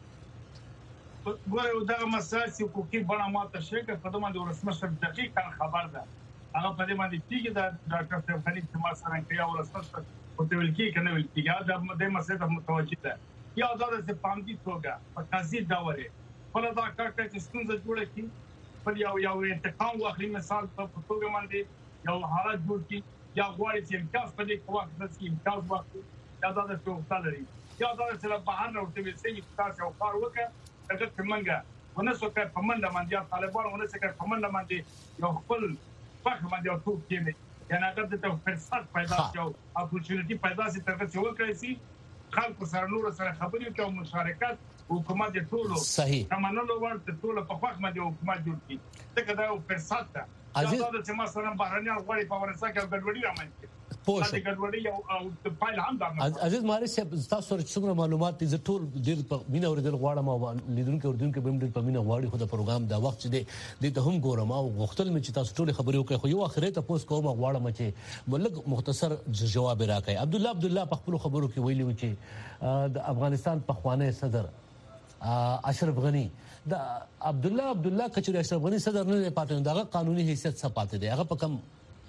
ګوره دا مسله چې حقوقي بڼه ماته شي که په دومره د رسمشر دقیقاً خبر ده هغه په دې باندې چې دا ډاکټر صاحب خلیل چې ما سره کوي او رسمشر او ته ویل کې کنه ویل کې دا د مسله ته متوجه ده یا دا د پامدي توګه په قضیه دا وره په دا کار چې ستونزه جوړه کی په یو یو انتقام واخلي مثال په توګه باندې یو حالت جوړ کی یا غواړي چې امتیاز په دې وخت کې امتیاز واخلي یا دا د څه لري یا دا چې بهر نه ورته ویل چې تاسو یو کار وکړه دغه څنګه ونه څه کوي په منډه باندې طالبان ونه څه کوي په منډه باندې یو خپل فخر باندې او ټوک کېږي یعنی هغه د فرصت پیدا شو اپورچونټی پیدا سي ترغه څه وکړي سي خلکو سره نور سره خبرې کوي مشارکت حکومت ټولو صحیح کمنلو ورته ټولو په فخر باندې حکومت جوړ کړي دغه دا فرصت ده عزیز دا چې ما سره بهرنیان غواړي په ورسره کې ګډوډي رامنځته پوه دا ګډوډي او فایل هم دا عزیز ماري صاحب تاسو سره څومره معلومات دي ټول ډیر په مینا اوریدل غواړم او لیدونکو اوریدونکو به ډیر په مینا غواړي خو د پروګرام دا وخت چې دی ته هم ګورم او غوښتل مې چې تاسو ټول خبرې وکړئ خو یو اخري ته پوس کوم غواړم چې بلګ مختصر جواب راکړئ عبد الله عبد الله په خپل خبرو کې ویلي و چې د افغانستان په خوانه صدر اشرف غنی دا عبد الله عبد الله کچري اشرف غنی صدر نه پاتې دغه قانوني حیثیت څه پاتې دی هغه په کم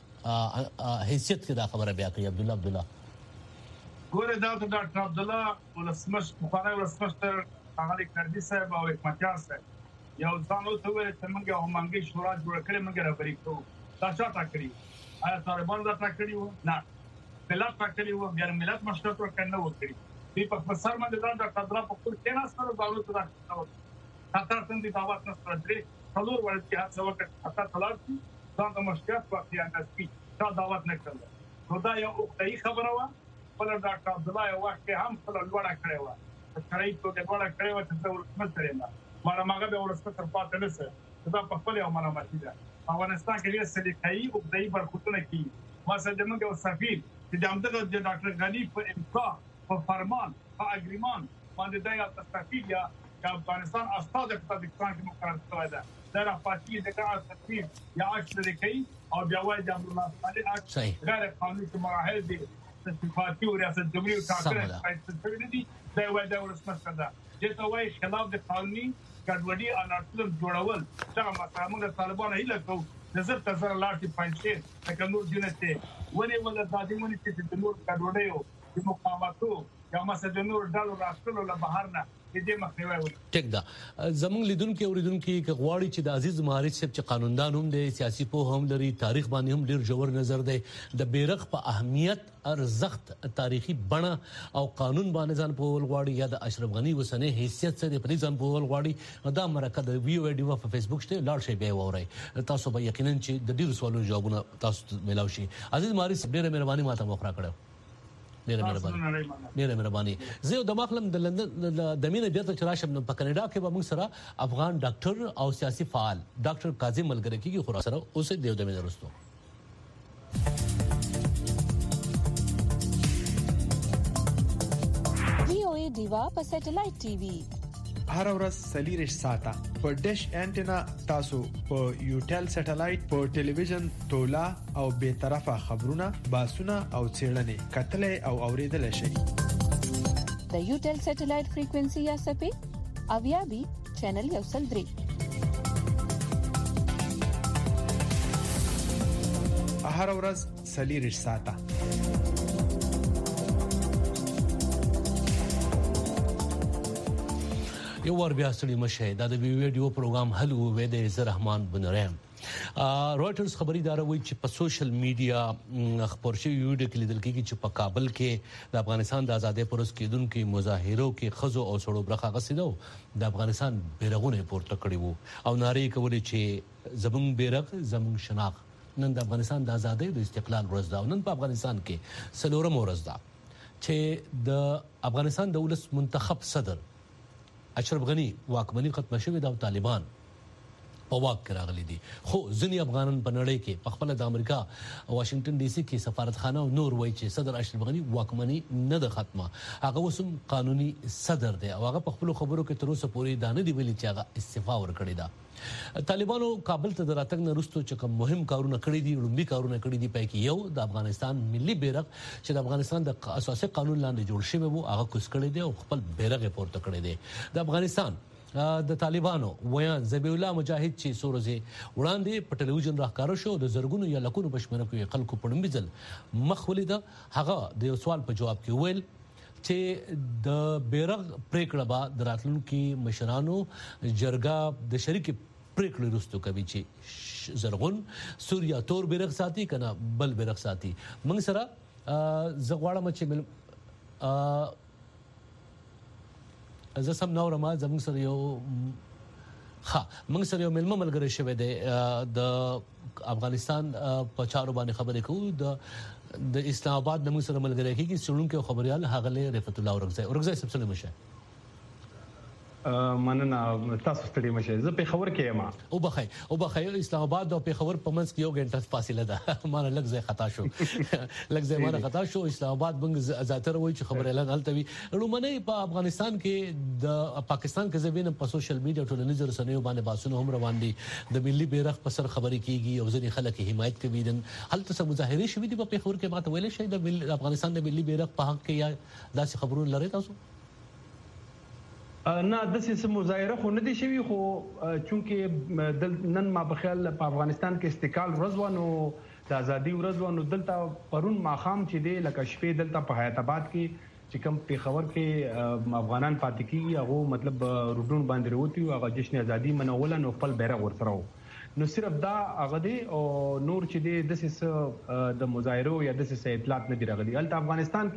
حیثیت کې دا خبره بیا کوي عبد الله عبد الله ګوره دا د ډاکټر عبد الله ولسمشر مخالف ولسمشر هغه کردي صاحب او حکمتیار صاحب یو ځانو ته ویل چې موږ هم منګي شورا جوړ کړې موږ راپرې کوو دا څه ټاکړي آیا طالبان دا ټاکړي وو نه ملت ټاکړي وو بیا ملت مشرف ورکړنه وکړي په په سر باندې دا ډاکټر عبدالله په خپل کې نه سره داوود ته راځي خاطر څنګه دعوت نه ستړي څلور ورځې هڅه وکړه حتی طلاق ځان د مشکلات په اړه تاسو دا دعوت نه کړل نو دا یو اوختي خبره و بل ډاکټر عبدالله یو وخت هم خپل لوړه کړې و شرعي توګه لوړه کړې و چې د ورسمه سره نه ماره ماګه به ورسمه تر پاتې نه سره دا په خپل یو معلوماتي ده افغانستان کې ډېر سلیقایي اوختي برخوتونه کوي مثلا د موږ یو سفیر چې د امدغه د ډاکټر غنی په امضا په فرمان په اګریمان باندې دا یو تفصیل یا افغانستان استاد په پاکستان کې مقرر شوی ده دا راپاتې د کار تفصیل یا اکثر کوي او بیا وایي د امر الله تعالی غیر قانوني مراحل دي صفاتي او ریاست جمهوریت ټاکل شوی دي دا وایي دا ورسمه ده چې ته وایي خلاف د قانوني ګډوډي او ناټلم جوړول څنګه مثلا موږ طالبان هیله کوو نظر تزر لاټي پنځه لکه نور جنته ونی ول د دادمونی چې د نور ګډوډي او د مقاومتو یا مثلا د نور ډالو راستلو له بهر نه دې مخنیوي وکړي ټیک دا زمونږ لیدونکو اوریدونکو کې غواړي چې د عزیز مهاجر صاحب چې قانوندان هم دي سیاسي په هم لري تاریخ باندې هم ډیر جوړ نظر دی د بیرغ په اهمیت ارزښت تاریخي بڼه او قانون باندې ځان په ول غواړي یا د اشرف غنی وسنه حیثیت سره په ځان په ول غواړي دا مرکه د ویو ویډیو په فیسبوک شته لاړ شي به ووري تاسو به یقینا چې د ډیر سوالونو جوابونه تاسو ملاوي شي عزیز مهاجر صاحب ډیره مهرباني ماته مخره کړو ډیره مهرباني ډیره مهرباني زه د مخلم د لندن د مینه بیرته چراشم په کینیډا کې به موږ سره افغان ډاکټر او سیاسي فعال ډاکټر کاظم ملګری کیږي خو سره اوسه دیو د مینه رستو وی او ای دیوا په سټلایټ ټي وي هر ورځ سلیریش ساته په ډیش انټینا تاسو په یوټل سټلایټ په ټلویزیون تولا او به طرفه خبرونه باسونه او چیرلنې کتلې او اوریدل شي د یوټل سټلایټ فریکوئنسي یا سپې اویا بي چینل یو سل درې هر ورځ سلیریش ساته یو ور بیا ستړي مشه دا د ویډیو پروګرام هلو وې د عزت رحمان بنرام رويټرز خبري اداره وایي چې په سوشل میډیا خبر شوی ویډیو کې لیدل کېږي چې په کابل کې د افغانستان د آزادۍ پرست کېدونکو مظاهرو کې خزو او سړو برخه غسیدو د افغانستان بیرغونه پورته کړی وو او نارې کولې چې زمون بیرغ زمون شناخت نن د افغانستان د آزادۍ او استقلال ورځ ده نن په افغانستان کې سلورم ورځ ده چې د افغانستان د ولس منتخب صدر اشرف غنی واکمنی ختم شوې د طالبان په واک کې راغلي دي خو ځینې افغانان په نړۍ کې په خپل د امریکا واشنگټن ډي سي کې سفارتخانه او نور وایي چې صدر اشرف غنی واکمنی نه ده ختمه هغه وسم قانوني صدر دی او هغه په خپل خبرو کې تر اوسه پورې دانه دی ویلي چې هغه استعفا ورکړی ده طالبانو کابل ته دراتګ نه رستو چې کوم مهم کارونه کړی دي لومبي کارونه کړی دي پای کې یو د افغانستان ملي بیرغ چې د افغانستان د اساسي قانون لاندې جوړ شوی وو هغه کوس کړی دی او خپل بیرغ پورته کړی دی د افغانستان د طالبانو ویان ذبیح الله مجاهد چې سورزه وړاندې په ټلویزیون راخاره شو د زرګونو یا لکونو بشمنه کې خلکو پړمبي ځل مخ ولیده هغه د یو سوال په جواب کې ویل چې د بیرغ پریکړه با دراتلونکو مشرانو جرګه د شریک پریکړه رستو کوي چې زرغون سوریا تور بیرغ ساتي کنه بل بیرغ ساتي موږ سره زغواړه مچ زه سم نو رما زموږ سره یو ها موږ سره یو ملمه ملګری شوی دی د افغانستان په چارو باندې خبرې کوو د د اسلام آباد د موږ سره ملګری کیږي سړونکو خبريال هغه رفعت الله اورغزي اورغزي سبسله مشه مننه تاسو ستړي مشه زه په خبر کې یم او بخای او بخای اسلام آباد او په خبر پمنس کې یو غنټه فاصله ده مانه لږ ځای خطا شو لږ ځای مانه خطا شو اسلام آباد بنګ زاتر وای چې خبر اعلان هلته وي رومنه په افغانستان کې د پاکستان کې زبینه په سوشل میډیا ټولنیز رسنیو باندې باسونه هم روان دي د ملي بیرغ په سر خبرې کیږي او ځینې خلک حمایت کوي دن هلته څه مظاهره شوې دي په خبر کې ماته ویل شي د افغانستان د ملي بیرغ په حق کې یا داسې خبرونه لري تاسو نه د سیسه مظاهره خو نه دي شوی خو چونکه نن ما بخیال په افغانستان کې استقلال ورځ ونه د ازادي ورځ ونه دلته پرون ماخام چې دی لکه شپې دلته په حیات آباد کې چې کوم په خبر کې افغانان پاتې کیږي هغه مطلب روډون باندې وروتي او هغه جشن ازادي منول نو خپل بیرغ ورسره نو صرف دا هغه دی او نور چې دی د سیسه د مظاهره یا د سیسه اطلاعات نه دی راغلي البته افغانستان کې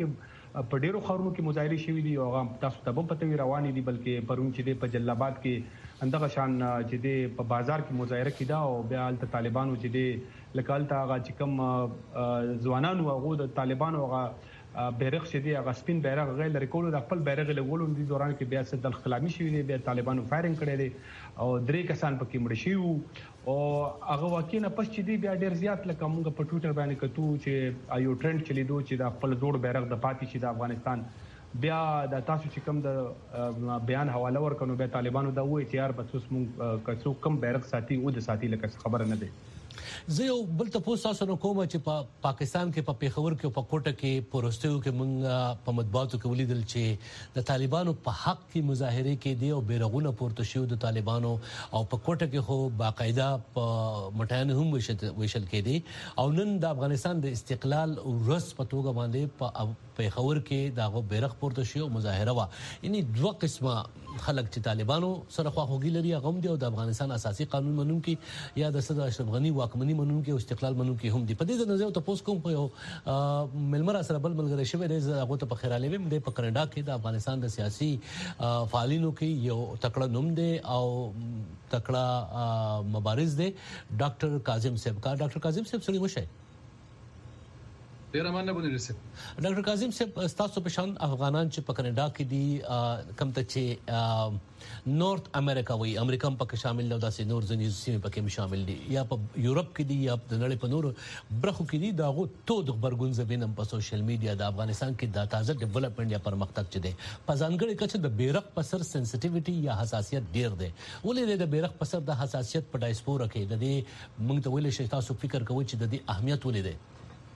په ډیرو خاورونو کې مظاهره شوې دي او هغه تاسو ته هم پته وی روانې دي بلکې پرون چې د په جلال آباد کې اندغه شان چې د په بازار کې مظاهره کیدا او بیا د طالبانو چې د لکالتا هغه چې کوم ځوانانو هغه د طالبانو هغه بیرغ چې دی هغه سپین بیرغ غیر لري کولو د خپل بیرغ لګولو د دوران کې بیا څه د خلامي شوی دی بیا طالبانو فایرینګ کړی دی او درې کسان پکې مړ شي او هغه واقعي نه پس چې دی بیا ډیر زیات لکه موږ په ټوئیټر باندې کتو چې ایو ټرند چلیدو چې د خپل جوړ بیرغ د پاتې شي د افغانستان بیا د تاسو چې کوم د بیان حواله ورکړو بیا طالبانو دا وایي چې یار بس موږ کڅو کم بیرغ ساتي او د ساتي لکه خبره نه دی زه یو بل تاسو تاسو نو کوم چې په پا پاکستان کې په پا پیښور کې په کوټه کې پروستیو کې مونږ په مطبوعاتو کې ولیدل چې د طالبانو په حق کې مظاهره کې دی او بیرغونه پورته شو د طالبانو او په کوټه کې خو باقاعده په مټیان هم وشل کې دي او نن د افغانستان د استقلال ورځ په توګه باندې په پیښور کې داغه بیرغ پورته شو مظاهره وا یعنی دوه قسمه خلک چې طالبانو سره خواخوږي لري هغه هم دي او د افغانستان اساسي قانون منونکي یا د صدر اشرف غنی واکمني منونکي او استقلال منونکي هم دي په دې نظر ته پوس کوم په یو ملمر سره بل ملګری شوی دی هغه ته په خیراله ویم د په کینیډا کې د افغانستان د سیاسي فعالینو کې یو تکړه نوم دی او تکړه مبارز دی ډاکټر کاظم صاحب کا ډاکټر کاظم صاحب سړي مشه ډیر مننه بونی رسې ډاکټر کاظم صاحب تاسو په شان افغانان چې په کینیډا کې دي کم ته چې نورث امریکا وي امریکا هم پکې شامل دی او داسې نور ځینې سیمې پکې شامل دي یا په یورپ کې دي یا د نړۍ په نورو برخو کې دي داغه تو د خبرګون زبینم په سوشل میډیا د افغانستان کې د تازه ډیولپمنٹ یا پرمختګ چي دي په ځانګړي کچه د بیرغ په سر سنسټیویټي یا حساسیت ډیر دی ولې د بیرغ په سر د حساسیت په ډایسپورا کې د دې موږ ته ویل شي تاسو فکر کوئ چې د دې اهمیت ولې دی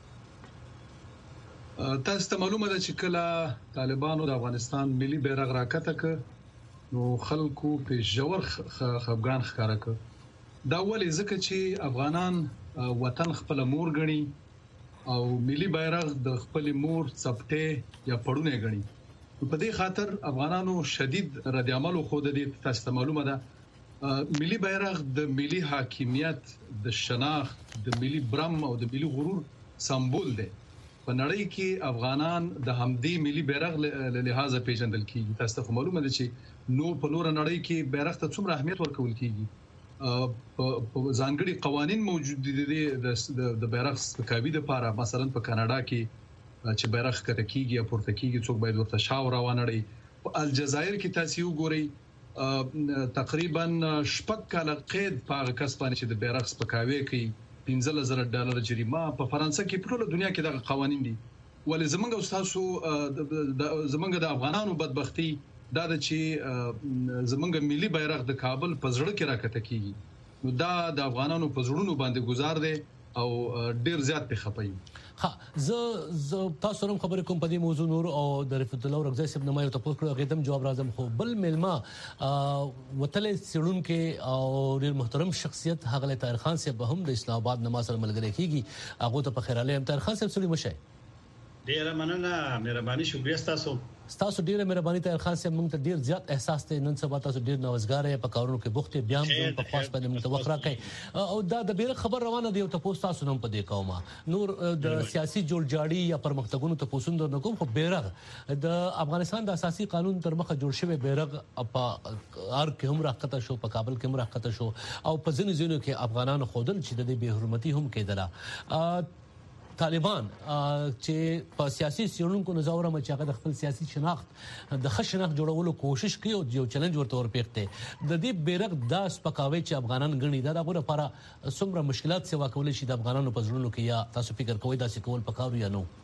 تاسو ته معلومه ده چې کله طالبانو د افغانستان ملي بیرغ راکته ک نو خلکو په جوړ خفګان ښکارا ک دا ولې ځکه چې افغانان وطن خپل مور غني او ملي بیرغ د خپل مور ثبته یا پړونه غني په دې خاطر افغانانو شدید رد عمل خو د دې تاسو ته معلومه ده ملي بیرغ د ملي حاکمیت د شناخت د ملي برم او د ملي غرور سمبول دی په نړۍ کې افغانان د همدې ملي بیرغ له لحاظه پیژندل کیږي تاسو ته معلومه ده چې نو په نور نړۍ کې بیرغ ته څومره اهمیت ورکول کیږي په ځانګړي قوانين موجود دي د بیرغ سپکاوي لپاره مثلا په کاناډا کې چې بیرغ کته کیږي یا پورته کیږي څوک باید ورته شاو روانړي په الجزایر کې تاسو وګورئ تقریبا شپږ کاله قید په کس باندې چې د بیرغ سپکاوي کوي پنځه زره ډالر جریمه په فرانسه کې په ټوله دنیا کې دغه قوانين دي ولې زمونږ استادو زمونږ د افغانانو بدبختی دا د چې زمونږ ملي بیرغ د کابل په زړه کې راکته کیږي نو دا د افغانانو په زړونو باندې گزار دی او ډیر زیات په خپي ها زه زه تاسو هم خبرې کوم په دې موضوع نور او د رفعت الله رغزي صاحب نمایو ته پوښتنه کړو غیدم جواب راځم خو بل ملما وتلې سړون کې او ډیر محترم شخصیت هغه طاهر خان صاحب هم د اسلام آباد نماز سره ملګری کیږي هغه ته په خیراله هم طاهر خان صاحب سړي مشه ډیر مننه مهرباني شکریہ تاسو تاسو ډیره مهرباني طاهر خان صاحب موږ ته ډیر زیات احساس ته نن سبا تاسو ډیر نوښتګار یې په کارونو کې بوخت بیا هم په خاص باندې موږ ته وخت راکړي او دا د بیره خبر روانه دی او تاسو تاسو هم په دې کومه نور د سیاسي جوړ جاړي یا پرمختګونو ته پوسوند نه کوم خو بیرغ د افغانستان د اساسي قانون تر مخه جوړ شوی بیرغ په ار کې هم راکته شو په کابل کې هم راکته شو او په ځینې ځینو کې افغانانو خودل چې د بے حرمتي هم کېدله طالبان چې په سیاسي سیړونکو نظر هم چې هغه د خپل سیاسي شناخت د خشناخت جوړولو کوشش کوي او یو چیلنج ورته ورپېخته د دې بیرغ داس پکاوي چې افغانان غني دا دغه لپاره څومره مشکلات سیوا کول شي د افغانانو په ژوند کې یا تاسو فکر کوئ دا چې کول پکاو یا نو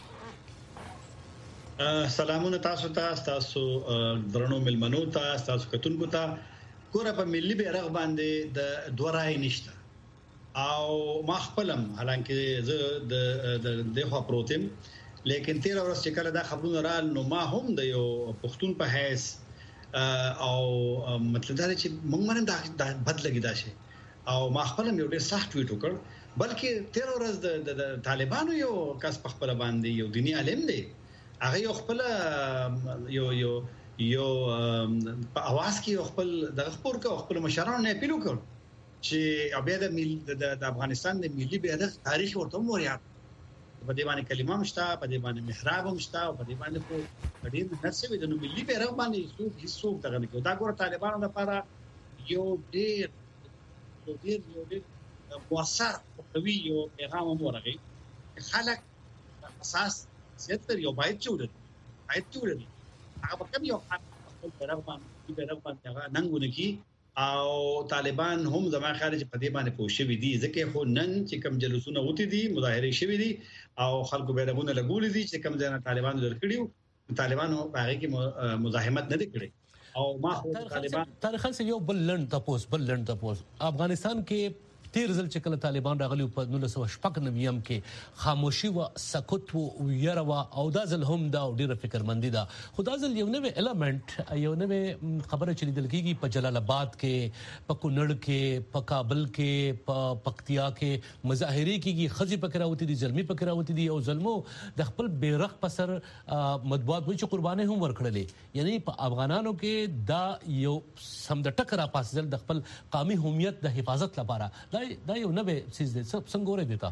سلامونه تاسو ته تاسو درنو ملمنو ته تاسو کتونکو ته ګوره په ملي بیرغ باندې د دوړای نشته او ما خپلم حالانکه زه د د خو پروتم لیکن تیر ورځ چې کله دا خبرونه رال نو ما هم د یو پښتون په حیث او مطلب دا چې موږ باندې دا بد لګی دا شي او ما خپلم یو ډېر سخت ټویټ وکړ بلکې تیر ورځ د طالبانو یو کس په خپل باندې یو دینی عالم دی هغه یو خپل یو یو یو په اواز کې خپل د خبر کو خپل مشرانو نه پیلو کړ چې بیا د د افغانستان د ملي بیرغ تاریخ ورته موریا په دې باندې کلمه مشته په دې باندې محراب مشته او په دې باندې کو ډېر نسوي د نو ملي بیرغ باندې څوک هیڅوک دغه نه کوي دا ګور طالبانو لپاره یو ډېر یو ډېر یو ډېر موثر قوي یو پیغام ورغی خلک اساس ستر یو باید جوړ باید جوړ هغه کوم یو خپل بیرغ باندې بیرغ باندې هغه ننګونه کی او طالبان هم زما خیال چې په دې باندې پوښښ دي ځکه خو نن چې کوم جلوسونه وتی دي مظاهره شوي دي او خلکو بیرغونه لګول دي چې کوم ځای طالبان درکړیو طالبانو هغه کې مزاحمت نه کړی او ما خو طالبان تاریخ سره یو بل لند تاسو بل لند تاسو افغانستان کې تیر ځل چې کله طالبان راغلي په نولس سوه شپږ نوي کې خاموشي او سکوت او یره او دا ځل هم دا ډیره فکرمندي ده خو دا ځل یو نوې الیمنت یو نوې خبره چې لیدل کېږي په جلال آباد کې په کونړ کې په کابل کې په پکتیا کې مظاهره کېږي خزي پکې راوتی دي ظلمي پکې راوتی دي او ظلمو د خپل بیرغ په سر مطبوعات وایي چې قرباني هم ورکړلې یعنی په افغانانو کې دا یو سم د ټکر اپاسدل د خپل قومي هویت د حفاظت لپاره دا یو نوې چیز دی څنګه ګورې دیتا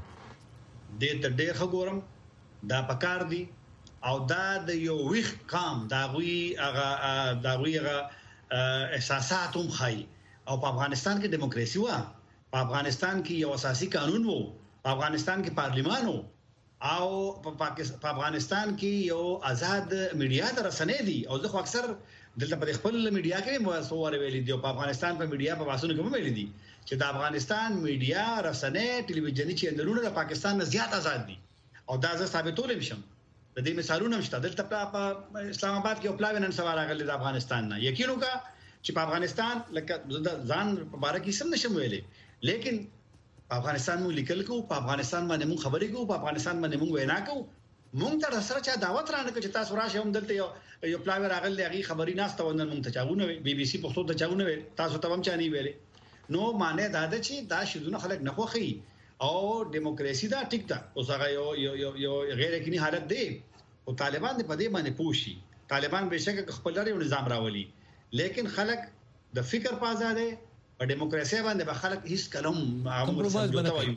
د ته ډېر خبرم دا پکار دی او دا د یو ویخ قام دا غوي هغه دا غوي هغه احساسات هم خای او په افغانستان کې دیموکراسي و په افغانستان کې یو اساسي قانون وو په افغانستان کې پارلیمان وو او په افغانستان کې یو آزاد میډیا تر رسنۍ دي او زه اکثر دلته په خپل میډیا کې مو سوال ویلي دی په افغانستان په میډیا په واسطه کې ویلي دي چې د افغانستان میډیا رسنۍ ټلویزیونی چینلونه د پاکستان نه زیات آزاد دي او دا زه ثابتول شم د دې مثالونه مشته دلته په اسلام آباد کې خپل نن سوال راغلی د افغانستان نه یقینو کا چې په افغانستان لکه ځان مبارکي سم نشم ویلې لیکن په افغانستان مو لیکل کو په افغانستان باندې مون خبرې کو په افغانستان باندې مون وینا کو مونږ ته سره چا دعوت رانه چې تاسو راشه هم دلته یو یو پلاوی راغلی هغه خبري ناشته ونن مونږ ته چاغونه بي بي سي پښتو ته چاغونه تاسو ته هم چاني ویلې نو معنی دا ده چې دا شذونه خلک نه خوخي او دیموکراسي دا ټیک ده اوس هغه یو یو یو غیر یقیني حالت دی او طالبان په دې باندې پوښي طالبان بهشکه خپل لري نظام راولي لیکن خلک د فکر په آزاده په دیموکراسي باندې به خلک هیڅ کلم کمپرومایز باندې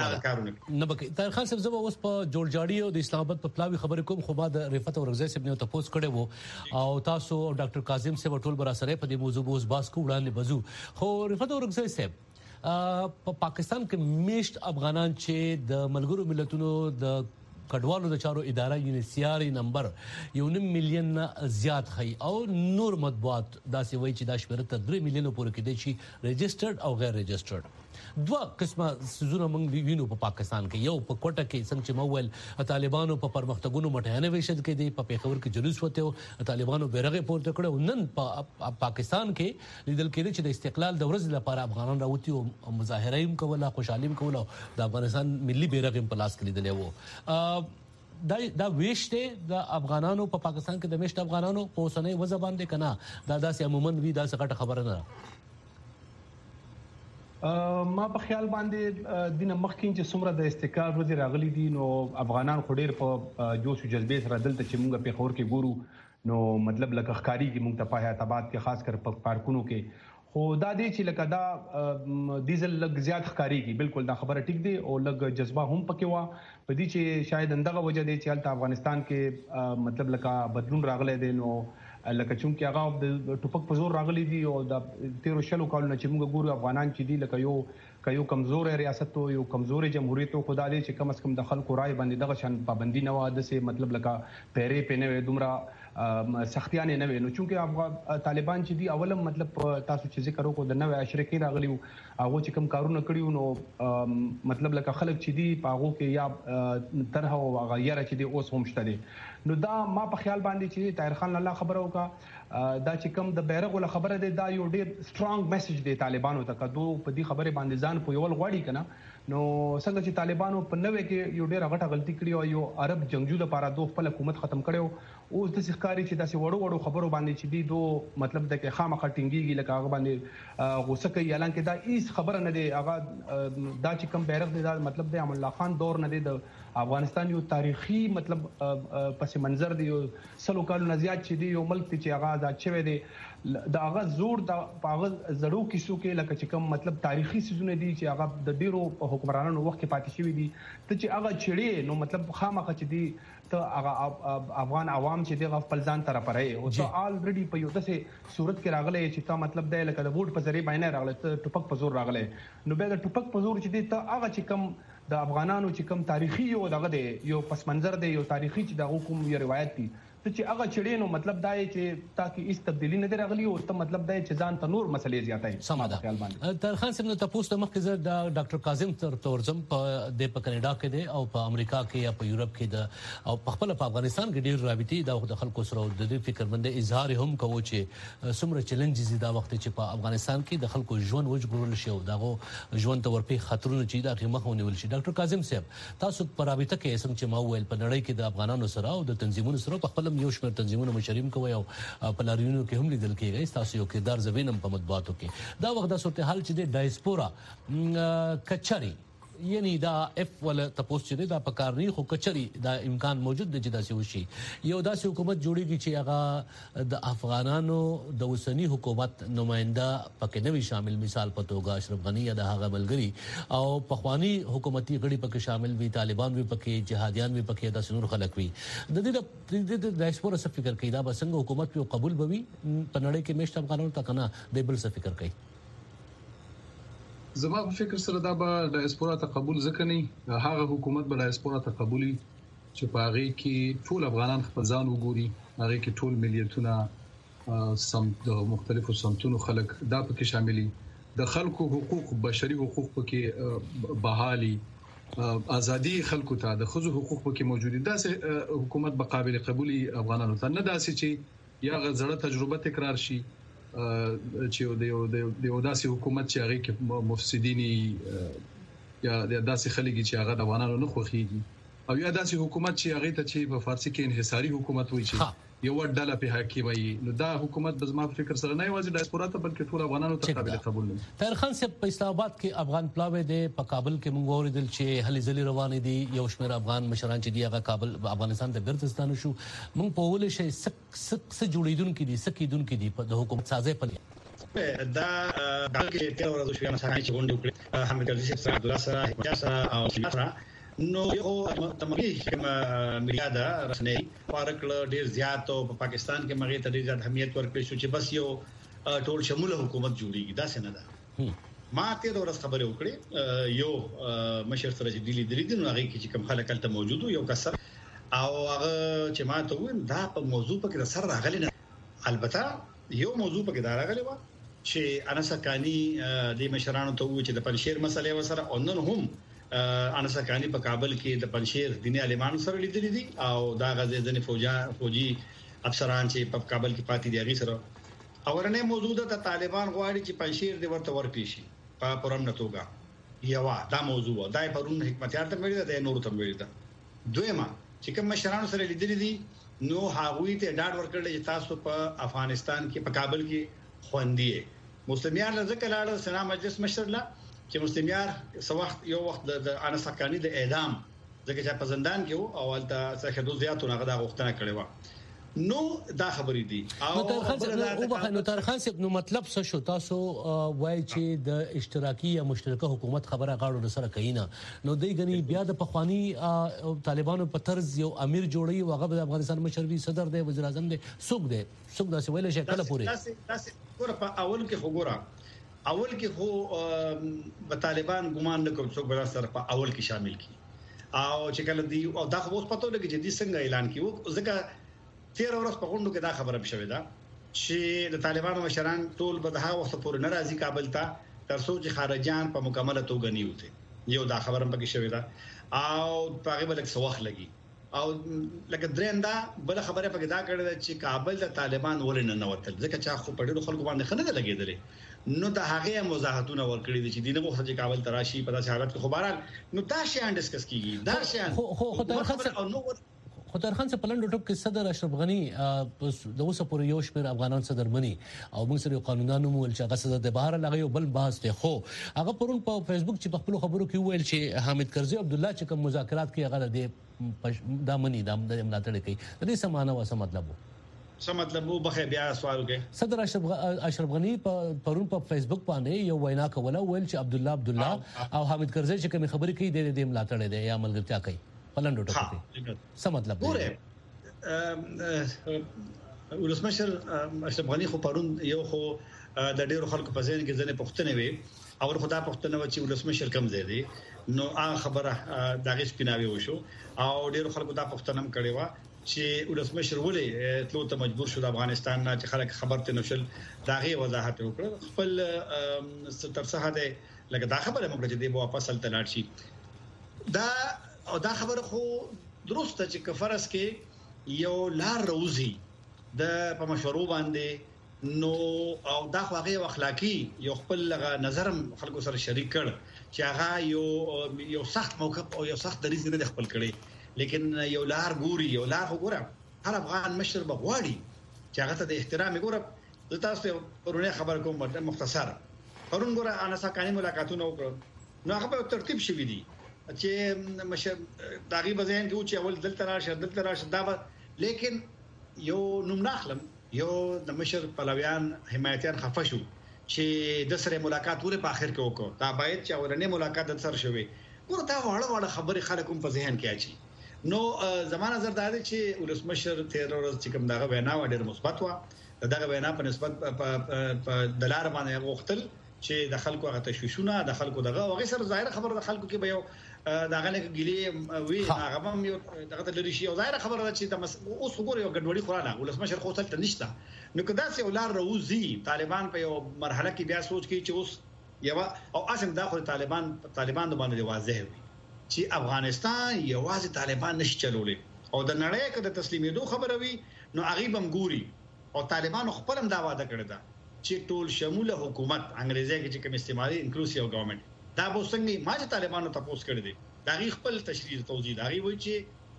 نه بکې تاریخ صاحب زما اوس په جوړجاړي او د اسلام آباد په پلاوي خبرې کوم خو بعد رفعت او رغزي صاحب نه تاسو کړه وو او تاسو او ډاکټر کاظم صاحب ټول برا سره په دې موضوع اوس باس کو وړاندې بزو خو رفعت او رغزي صاحب په پاکستان کې میشت افغانان چې د ملګرو ملتونو د کډوالو د چارو اداره یونیسیاري نمبر یو نیم میلیون زیات خي او نور مطبوعات دا سی وای چې دا شمېر تر درې میلیون پورې کېدی شي ريجسترډ او غیر ريجسترډ دوه قسمه سيزونه موږ وینو په پاکستان کې یو په کوټه کې څنګه چې مول طالبانو په پرمختګونو مټهانه ویشل کې دي په پیښور کې جلوس وته طالبانو بیرغه پورته کړو نن په پاکستان کې لیدل کېږي چې د استقلال د ورځ لپاره افغانان راوتی او مظاهره هم کوله خوشحالي هم کوله د افغانستان ملي بیرغ په لاس کې لیدل وو دا دا ویشته د افغانانو په پاکستان کې د میشت افغانانو په اوسنۍ وځ باندې کنه دا داسې عموما وی دا څه خبره نه ما په خیال باندې دینه مخکین چې څومره د استقلال ورځ راغلي دي نو افغانان خډیر په جوش او جذبې سره دلته چې موږ په خور کې ګورو نو مطلب لکه ښکاری کې موږ ته په حیاتاباد کې خاص کر په پارکونو کې خو دا دی چې لکه دا ډیزل لګ زیات ښکاری کې بالکل دا خبره ټیک دی او لګ جذبه هم پکې وا په دې چې شاید اندغه وجه دی چې حالت افغانستان کې مطلب لکه بدلون راغلی دی نو لکه چونکه هغه د ټوپک په زور راغلي دي او د تیرو شلو کالونو چې موږ ګورو افغانان چې دي لکه یو کيو کمزور ریاست او یو کمزور جمهوریت او خدای دې چې کم از کم د خلکو رائے باندې دغه شان پابندي نه واده سي مطلب لکه پیرې پنه دومره سختيانه نه وي نو چونکه افغان طالبان چې دي اولم مطلب تاسو چې ذکر وکړو د نوې اشرکی راغلي هغه چې کم کارونه کړیو نو مطلب لکه خلک چې دي پاغو کې یا طرح او غیره چې دي اوس هم شته دي نو دا ما په خیال باندې چې طاهر خان الله خبره وکړه دا چې کم د بیرغ ول خبره ده دا یو ډیر سترونګ میسج دی طالبانو ته کدو په دې خبره باندې ځان په یول غواړي کنه نو څنګه چې طالبانو په نوې کې یو ډیر غټه غلطي کړې او یو عرب جنگجو لپاره دوه خپل حکومت ختم کړو اوس د ښکاری چې داسې وړو وړو خبرو باندې چې دی دو مطلب د کې خامخا ټینګيږي لکه هغه باندې غوسه کوي اعلان کې دا هیڅ خبره نه دی هغه دا چې کم بیرغ دی دا مطلب د امان الله خان دور نه دی د افغانستان یو تاریخي مطلب پس منظر دی یو سلو کالو نزيات چې دی یو ملک چې هغه آزاد شوی دی دا هغه زور د هغه زړو کیسو کې لکه چې کوم مطلب تاریخي سيزونه دي چې هغه د ډیرو حکمرانانو وخت کې پاتې شوی دي ته چې هغه چړې نو مطلب خامخه چې دی ته هغه افغان عوام چې دی خپل ځان طرف راي او ته الریډي په یو داسې صورت کې راغلی چې تا مطلب دی لکه د ووټ په ذریعہ باندې راغلی ته ټوپک په زور راغلی نو به د ټوپک په زور چې دی ته هغه چې کوم د افغانانو چې کوم تاریخي یو دغه دی یو پس منظر دی یو تاریخي چې د حکومت یو روایت دی ته چې هغه چړې نو مطلب دا چې تاکي هیڅ تبدیلی نه راغلی او ته مطلب دا چې ځان ته نور مسلې زیاتای سماده خیال باندې تر خان سم نو تاسو ته مخکې زه د ډاکټر کاظم تر تورزم په د په کینیډا کې دی او په امریکا کې یا په یورپ کې د او په خپل په افغانستان کې ډیر رابطي د خلکو سره د دې فکرمند اظهار هم کوي چې سمره چیلنجز دا وخت چې په افغانستان کې د خلکو ژوند وجګرول شي او دغه ژوند ته ورپی خطرونه چې د قیمه ونیول شي ډاکټر کاظم صاحب تاسو په رابطه کې څنګه چې ما ویل په نړۍ کې د افغانانو سره او د تنظیمونو سره په خپل یو شمېر تنظیمونو مشریم کوي او په لاریونو کې هم لیدل کېږي تاسو یو کردار زوینم په مطبوعاتو کې دا وخت د صورتحال چې د ډایسپورا کچري یعنی دا اف ولا تاسو چې دا په کار نه خو کچري دا امکان موجود دی چې دا سی وشي یو داسې حکومت جوړیږي چې هغه د افغانانو د وسنی حکومت نماینده پکې نه وي شامل مثال په توګه اشرف غنی یا د هغه ملګری او پخوانی حکومتي غړي پکې شامل وي طالبان وي پکې جهاديان وي پکې د سنور خلک وي د دې د ډایسپورا څخه فکر کوي دا به څنګه حکومت په قبول بوي په نړۍ کې مشت افغانانو ته کنه د بل څه فکر کوي زما په فکر سره دا به ډایسپورا ته قبول ځکه نه هغه حکومت به ډایسپورا ته قبولي چې په هغه کې ټول افغانان خپل ځان وګوري هغه کې ټول ملیتونه سم د مختلفو سمتونو خلک دا پکې شاملي د خلکو حقوق بشري حقوق پکې بحالي ازادي خلکو ته د خزو حقوق پکې موجود دي دا حکومت به قابل قبولي افغانانو ته نه داسي چې یا غزړه تجربه تکرار شي چې د یو داسې حکومت چې هغه کې مفسدين یا د داسې خلګي چې هغه د افغانانو نه خوخيږي او یا داسې حکومت چې هغه ته چې په فارسی کې انحصاري حکومت وایي چې یو ډله په حاکم وي نو دا حکومت به زما فکر سره نه یوازې ډایسپورا ته بلکې ټول افغانانو ته قابل قبول نه طاهر خان صاحب په اسلام آباد کې افغان پلاوی دی په کابل کې موږ اوریدل چې هلي ځلې روانې دي یو شمېر افغان مشران چې دی هغه کابل افغانستان ته بیرته ستانه شو موږ په ولې شي سک سک س جوړیدونکو دي سکیدونکو دي په حکومت سازه په دا دغه ټول ورځ شو نه څنګه چې غونډه وکړه حمید علي صاحب عبد الله سره حجاز او سره نو یو تمګي کما میاده رسنی فارق ډیر زیات او په پاکستان کې مغه ته ډیر زیات اهمیت ورکړل شو چې بس یو ټول شموله حکومت جوړیږي دا څنګه ده ما ته د ورځ خبره وکړه یو مشر سره چې دلی دلی دنو هغه کې چې کوم خلک تل موجود یو کسر او هغه چې ما ته وین دا په موضوع په سر راغلی نه البته یو موضوع په کې دا راغلی و چې انسکانی د مشرانو ته و چې د پنځیر مسلې وسره او نن هم انسکانی په کابل کې د پنځیر دیني عالمانو سره لیدلې دي او دا غزې ځنې فوجا فوجي افسران چې په کابل کې پاتې دي هغه سره اورنه موجوده د طالبان غواړي چې پنځیر د ورته ورپی شي په پرم نتوګه یوا دا موضوع دای پرون حکمتیار ته ویل د نور ته ویل دا دویمه چې کوم مشرانو سره لیدلې دي نو هغه ته ډاډ ورکړل چې تاسو په افغانستان کې په کابل کې خوندي مسلمانان ځکه لاړ سنا مجلس مشر لا چې مسلمانان سو وخت یو وخت د انسکانی د اعدام ځکه چې په زندان کې او الته څخه دوه زیاتونه غدا غوښتنه کړې و نو دا خبرې دي او نو تر خان صاحب نو مطلب څه شو تاسو وایي چې د اشتراکي یا مشترکه حکومت خبره غاړو سره کینا نو دوی غني بیا د پخوانی طالبانو په طرز یو امیر جوړي او هغه د افغانستان مشرفي صدر دی وزیر اعظم دی څوک دی څوک دا څه ویل شي کله پوره تاسو ګور په اول کې وګوره اول کې خو په طالبان ګمان نه کوم څوک بل سره په اول کې شامل کی او چې کله دی او دا خو اوس پته لګي چې دې څنګه اعلان کیو ځکه تیر ورځ په غونډو کې دا خبره شوې ده چې د طالبانو مشران ټول به د هغه وخت پورې ناراضي کابل ته تر څو چې خارجيان په مکمله توګه نیوته یو دا خبره پکې شوې ده او په هغه بل څه وخت لګي او لکه درنده بل خبره پکې دا کړل چې کابل د طالبان ورنه نه وتل ځکه چې خو په ډېرو خلکو باندې خنه لګېدلې نو د هغه مزاحمتونه ورکړي دي چې دینه وخت چې کابل تراشي په داسې حالت کې خبرال نو دا شی ان ډیسکس کیږي دا شی خو خو خو خطر خان څخه پلان ډوټو کې صدر اشرف غنی د اوسه پورې یو شمېر افغانان صدر مني او موږ سره قانونانو مول چې هغه صدر د بهر لغه یو بل بحث دی خو هغه پرون په فیسبوک چې په خپل خبرو کې ویل چې حامد کرزي عبد الله چې کوم مذاکرات کې هغه د دامني دام د ملاتړ کوي د دې سمانه واسه مطلب څه مطلب وو بخې بیا سوال وکړي صدر اشرف اشرف غنی په پرون په فیسبوک باندې یو وینا کوله ویل چې عبد الله عبد الله او حامد کرزي چې کوم خبرې کوي د دې ملاتړ دی یا ملګرتیا کوي پلان ډوټو کوي څه مطلب دی ولسمشر اشرف غنی خو پرون یو خو د ډیرو خلکو په ذهن کې ځنه پوښتنه وي او خدا پوښتنه و چې ولسمشر کم ځای دی نو هغه خبره دغه سپیناوي وشو او ډیرو خلکو دا پوښتنه هم کړې و چې ولسمشر ولې تلو ته مجبور شو د افغانستان نه چې خلک خبرته نشل داغه وضاحت وکړه خپل سترسه ده لکه دا خبره موږ چې دی واپس تل لاړ شي دا او دا خبره خو درسته چې کفرس کې یو لار روزي د په مشورو باندې نو او دا خو هغه اخلاقی یو خپل نظرم خلکو سره شریک کړ چې هغه یو یو سخت موقف او یو سخت دریځ نه خپل کړي لیکن یو لار ګوري یو لار وګوره هر افغان مشر بغواړي چې هغه ته د احترام وګوره د تاسو پرونه خبر کوم مختصر پرون ګوره انا ساکانی ملاقاتونه وکړو نو هغه په ترتیب شوی دي چې مشر داغي بزین کې چې اول دلته راشه دلته راشه دا لیکن یو نوم ناخلم یو د مشر پلویان حمایتيان خفه شو چې د سره ملاقات ورې په اخر کې وکړو دا باید چې اورنه ملاقات د سر شوی ګوره دا وړه وړه خبره خلکو په ذهن کې اچي نو زمانہ نظر دا دی چې ولسمشر تیر ورځ چې کوم دغه وینا و ډېر مثبت و دغه وینا په نسبت په دلار باندې غوښتل چې د خلکو هغه تشویشونه د خلکو دغه هغه سره ظاهر خبر د خلکو کې به یو دغه نه ګلی وی هغه هم یو دغه ته لري شي او ظاهر خبره ده چې د اوس وګورئ یو ګډوډي خورانه ولسمشر خو تل نشته نو کدا سه ولار روزي طالبان په یو مرحله کې بیا سوچ کوي چې اوس یو او اسم داخله طالبان طالبان د باندې واضح وي چې افغانستان یوازې طالبان نشي چلولې او د نړۍ کې د تسلیمېدو خبره وي نو هغه بم ګوري او طالبان خپل هم دا وعده کړی دا چې ټول شموله حکومت انګريزي کې چې کوم استعمالي انکلوسیو ګورنمنت دا به څنګه ما چې طالبانو تاسو کړی دي دا غي خپل تشریح توضیح دا غي وایي چې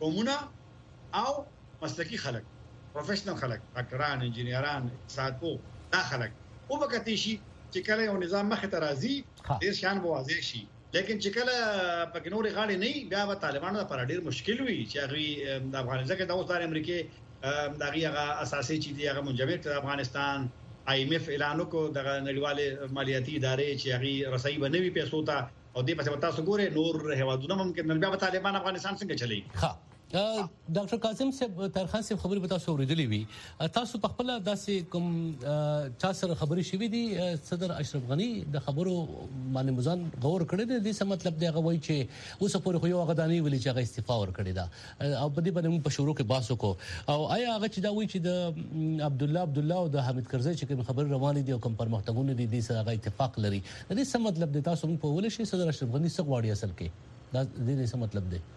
قومونه او مسلکی خلک پروفیشنل خلک ډاکټران انجینران اقتصادپو دا خلک او وکړي شي چې کله یو نظام مخ ته راځي ډیر شان به واضح شي لیکن چې کله په نورې غاړې نه بیا به طالبانو لپاره ډیر مشکل وي چې هغه د افغانستان کې د اوسه امریکا د هغه اساسي چې دی هغه منجمد د افغانستان آی ایم ایف اعلان وکړ د نړیوال مالیاتي ادارې چې هغه رسایي بنوي پیسو ته او دې په تاسو ګوره نور هوادونه ممکن بیا به طالبان افغانستان څنګه چلی ها ډاکټر قاسم صاحب ترخان صاحب خبرې به تاسو اوریدلې وي تاسو په خپل داسې کوم چا سره خبرې شوې دي صدر اشرف غنی د خبرو باندې مزان غور کړی دی د څه مطلب دی هغه وایي چې اوس پورې خو یو غدانی ویلي چې هغه استعفا ور کړی دا او په دې باندې په شروع کې بحث وکړو او آیا هغه چې دا وایي چې د عبد الله عبد الله او د حامد کرزي چې کوم خبر روان دي او کوم پرمختګونه دي د سره هغه اتفاق لري د دې څه مطلب دی تاسو په ولې شي صدر اشرف غنی څه غواړي اصل کې دا د دې څه مطلب دی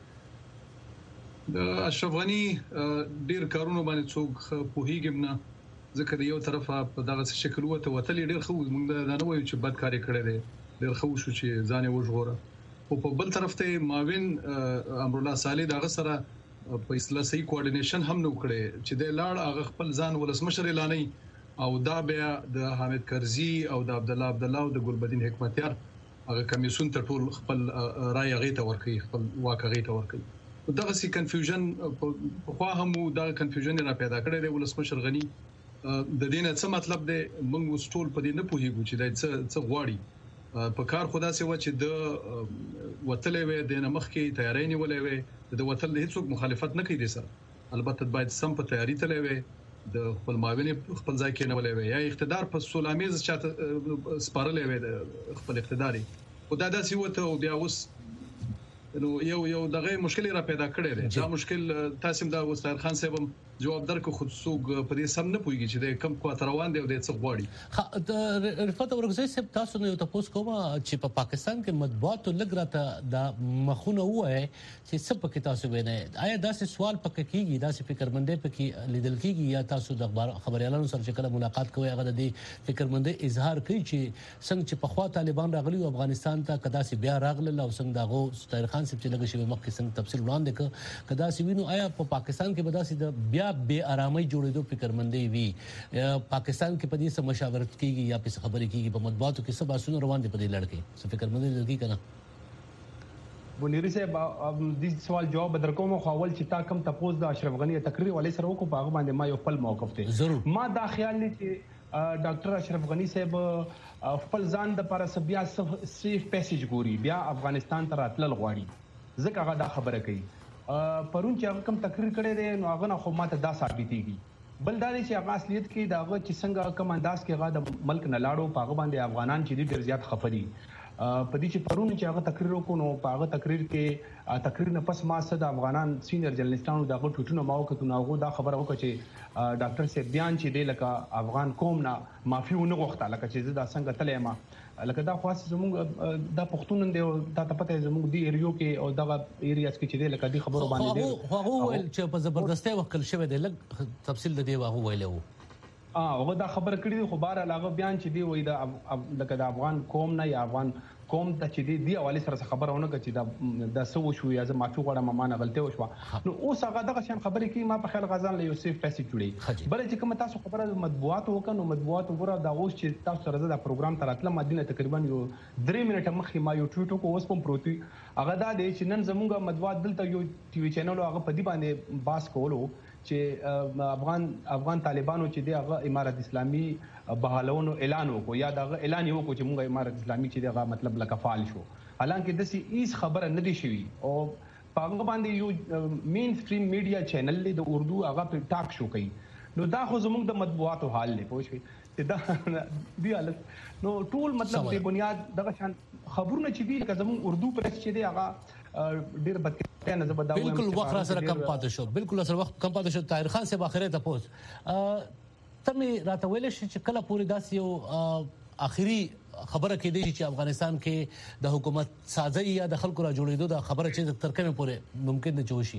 د اشرف غنی ډیر کارونه باندې څوک پوهیږم نه ځکه د یو طرفه په دغه شکل وته وتلې ډیر خو موږ دا نه وایو چې بد کاری کړی دی ډیر خو شو چې ځان یې وژغوره او په بل طرف ته معاون امر الله صالح دغه سره په اصلاح صحیح کوارډینیشن هم نو کړی چې د لاړ هغه خپل ځان ولسمشر اعلاني او دا بیا د حامد کرزي او د عبد الله عبد الله او د ګلبدین حکمتیار هغه کمیسون ته ټول خپل رائے غي ته ورکړي خپل واقع غي ته ورکړي دغه سي کنفیوژن په خوا هم دا کنفیوژن را پیدا کړی دی ولسمشر غنی د دې نه څه مطلب دی موږ اوس ټول په دې نه پوهیږو چې دا څه څه غواړي په کار خدا سي و چې د وتلې وې د نمخ کې تیاری نیولې وې د وتل هیڅوک مخالفت نه کوي سره البته باید سم په تیاری تلې وې د خپل معاون خپل ځای کې نیولې وې یا اقتدار په سولامیز چاته سپارلې وې د خپل اقتداري خدا داسې وته او بیا اوس نو یو یو دغه مشکل را پیدا کړی دی دا مشکل تاسو د وستار خان صاحب جواب درکو خود سوق په دې سم نه پويږي چې د کم کوات روان دی او د څه غواړي. د رفعت ورغزي سپ تاسو نو تاسو کومه چې په پاکستان کې مطبوعات لګراته د مخونه وای چې سپ کې تاسو وینئ آیا دا سوال پکې کیږي دا فکرمندې پکې لیدل کیږي یا تاسو د خبريالانو سره چې کله ملاقات کوي هغه د فکرمندې اظهار کوي چې څنګه چې په خوا طالبان راغلي او افغانستان ته کدا سي بیا راغله او څنګه داغو طاهر خان سپ چې لګي شوی مخکې څنګه تفصیل وړاندې ک کدا سي وینو آیا په پاکستان کې بداسي د بیا بے آرامي جوړېدو فکرمندې وی پاکستان کې په دې سم مشاورت کیږي یا په خبرې کیږي په مطبوعاتو کې څه باسونه روان دي په دې لړ کې څه فکرمندې لګي کنه بونيري صاحب د سوال جواب درکوم خو اول چې تا کم تاسو د اشرف غنی تقریر ولې سره وکړو په هغه باندې ما یو خپل موقف ته ما دا خیال لري چې ډاکټر اشرف غنی صاحب خپل ځان د پر بیا سیف پیسج ګوري بیا افغانستان ته راتلل غواړي ځکه هغه دا خبره کوي پرون چې هغه کم تقریر کړی دی نو هغه نه خو ماته دا ثابتېږي بل دا چې هغه اصلیت کې دا هغه چې څنګه کم انداز کې هغه د ملک نه لاړو په هغه باندې افغانان چې ډېر زیات خفري په دې چې پرون چې هغه تقریر وکړو نو په هغه تقریر کې تقریر نه پس ما سره د افغانان سینیئر جرنالستانو دغه ټوټونه ما وکړو نو هغه دا خبره وکړه چې ډاکټر صاحب بیان چې دی لکه افغان قوم نه معافي ونه غوښته لکه چې دا څنګه تلې ما لکه دا خاص زموږ د پښتون دی دا ته پته زموږ دی ایریو کې او دغه ایریاز کې چې دی لکه دی خبرو باندې دی هغه ول چې په زبردستۍ وکړل شوی دی لږ تفصیل د دی واغه ویلو اه هغه دا خبره کړې خو بار علاوه بیان چې دی وای د لکه د افغان قوم نه یا افغان قوم ته چې دی دی حواله سره خبرونه کوي چې دا د سو شو یا زه معفو غواړم ما نه غلطي وشو نو اوس هغه دغه شان خبرې کوي ما په خیال غزان له یوسف پیسې جوړي بل چې کوم تاسو خبره مطبوعات وکړو مطبوعات وګوره دا اوس چې تاسو سره د پروګرام تر اتله مدینه تقریبا یو درې منټه مخکې ما یو ټویټ وکړ اوس په پروتي هغه دا دی چې نن زموږ مطبوعات دلته یو ټي وي چینل هغه په دې باندې باس کولو چې افغان افغان طالبانو چې دی هغه امارت اسلامي بحالونو اعلان وکړو یا دا اعلان یو کو چې موږ امارت اسلامي چې دغه مطلب لکه فعال شو حالانکه د سي ایس خبره نه دی شوی او په هغه باندې یو مین سټریم میډیا چینل د اردو هغه په ټاک شو کوي نو دا خو زموږ د مطبوعاتو حال نه پوه شئ چې دا دی حالت نو ټول مطلب د بنیاد دغه شان خبرونه چې دی لکه زموږ اردو پریس چې دی هغه ډیر بد نه زبدا بالکل وخت سره کم پاتې شو بالکل سره وخت کم پاتې شو طاهر خان صاحب اخره ته پوس تمه راته ویل شي چې کله پوری داس یو اخیری خبره کې دی چې افغانستان کې د حکومت سازي یا د خلکو را جوړېدو د خبره چې تر کومه پورې ممکن نه جوشي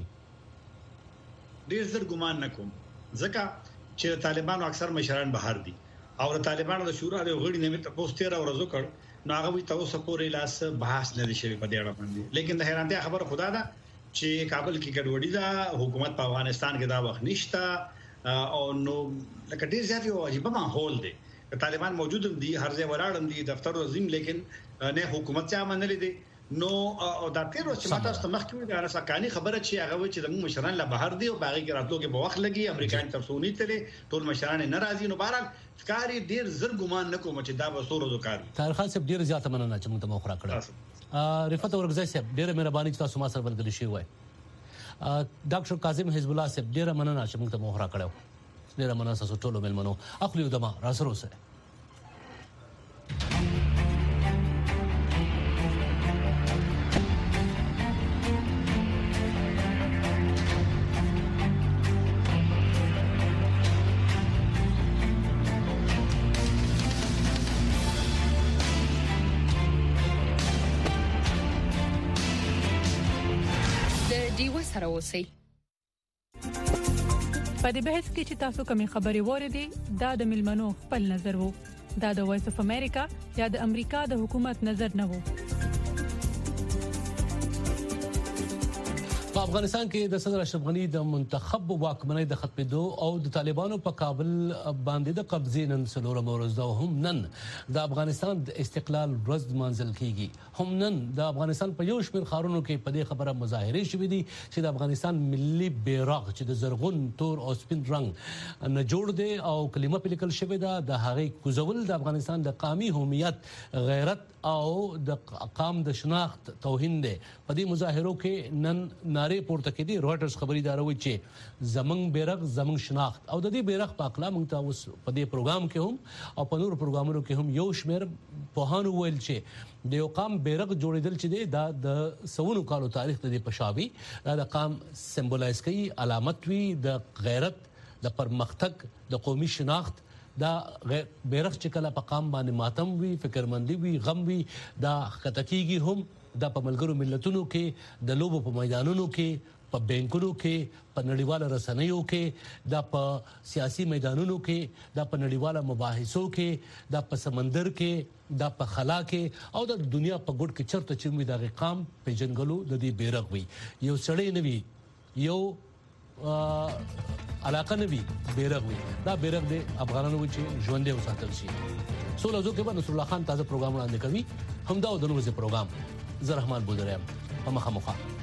ډیر زر ګمان نکوم ځکه چې طالبانو اکثر مشران بهر دي او د طالبانو د شورا د غړي نیمه تاسو تیر ورځو کړ نو هغه تاسو پورې لاس بحث نه شي په دې اړه باندې لیکن د حیرانتیا خبره خدا ده چې کابل کې ګډوډي ده حکومت په افغانستان کې دا وخت نشته او نو لکه ډیر زیات یو عجیب ماحول دی طالبان موجود دي هر ځای ولاړم دي دفتر وزیم لیکن نه حکومت څه منلې دي نو او دا تیر چې ماته استمخ کوي دا رسکاني خبره چې هغه و چې د مشران له بهر دي او باغی کې راتلو کې په وخت لګي امریکایان ترسونی ته ټول مشران ناراضي نو بهرال ښکاری ډیر زر ګمان نکوم چې دا به سورو وکړي طاهر خان صاحب ډیر زیات مننه چې موږ ته مخ را کړو رفعت ورغزي صاحب ډیر مهرباني چې تاسو ما سره بلګل شي وای ډاکټر کاظم حزب الله صاحب ډیر مننه چې موږ ته مخ را کړو ډیر مننه تاسو ټول ملمنو اخلي دما را سره اوسه سره اوسئ. په دې بحث کې چې تاسو کومې خبرې وریدي دا د ملمنو خپل نظر وو. دا د وایس اف امریکا یا د امریکا د حکومت نظر نه وو. په افغانستان کې د صدر اشرف غنی د منتخب واکمنۍ د ختمېدو او د طالبانو په کابل باندې د قبضې نن څلورمه ورځ ده هم نن د افغانستان د استقلال ورځ منځل کیږي. هم نن د افغانستان په یو شمېر ښارونو کې په دې خبره مظاهرې شوې دي چې د افغانستان ملي بیرغ چې د زرغون تور او سپین رنگ نه جوړ دی او کلمه په لیکل شوې ده د هغې کوزول د افغانستان د قومي هویت غیرت او د قام د شناخت توهین دی. په دې مظاهرو کې نن نارې نارې پورته کړي. رويټرز خبريداروي چې زمنګ بیرغ زمنګ شناخت او د دې بیرغ په اقلا موږ ته اوس په دې پروګرام کې هم او په نور پروګرامونو کې هم یو شمېر په هانو ویل چې د یو قام بیرغ جوړیدل چې دا د سونو کالو تاریخ د پشاوي دا د قام سمبولایز کوي علامت وي د غیرت د پرمختګ د قومي شناخت دا بیرغ چې کله په قام باندې ماتم وي فکرمندي وي غم وي دا خطکیږي هم دا په ملګرو ملتونو کې د لوبو په میدانونو کې په بانکونو کې په نړیواله رسنیو کې دا په سیاسي میدانونو کې دا په نړیواله مباحثو کې دا په سمندر کې دا په خلا کې او د دنیا په ګډ کې چرته چې موږ د قام په جنګلو د دې بیرغ وي یو سړی نه وي یو علاقه نه وي بیرغ وي دا بیرغ د افغانانو چې ژوندې وساتل شي. سولہ زو کې به نصر الله خان تازه پروګرام وړاندې کوي همدا د نوې پروګرام زه رحمان بودریم په مخه مخه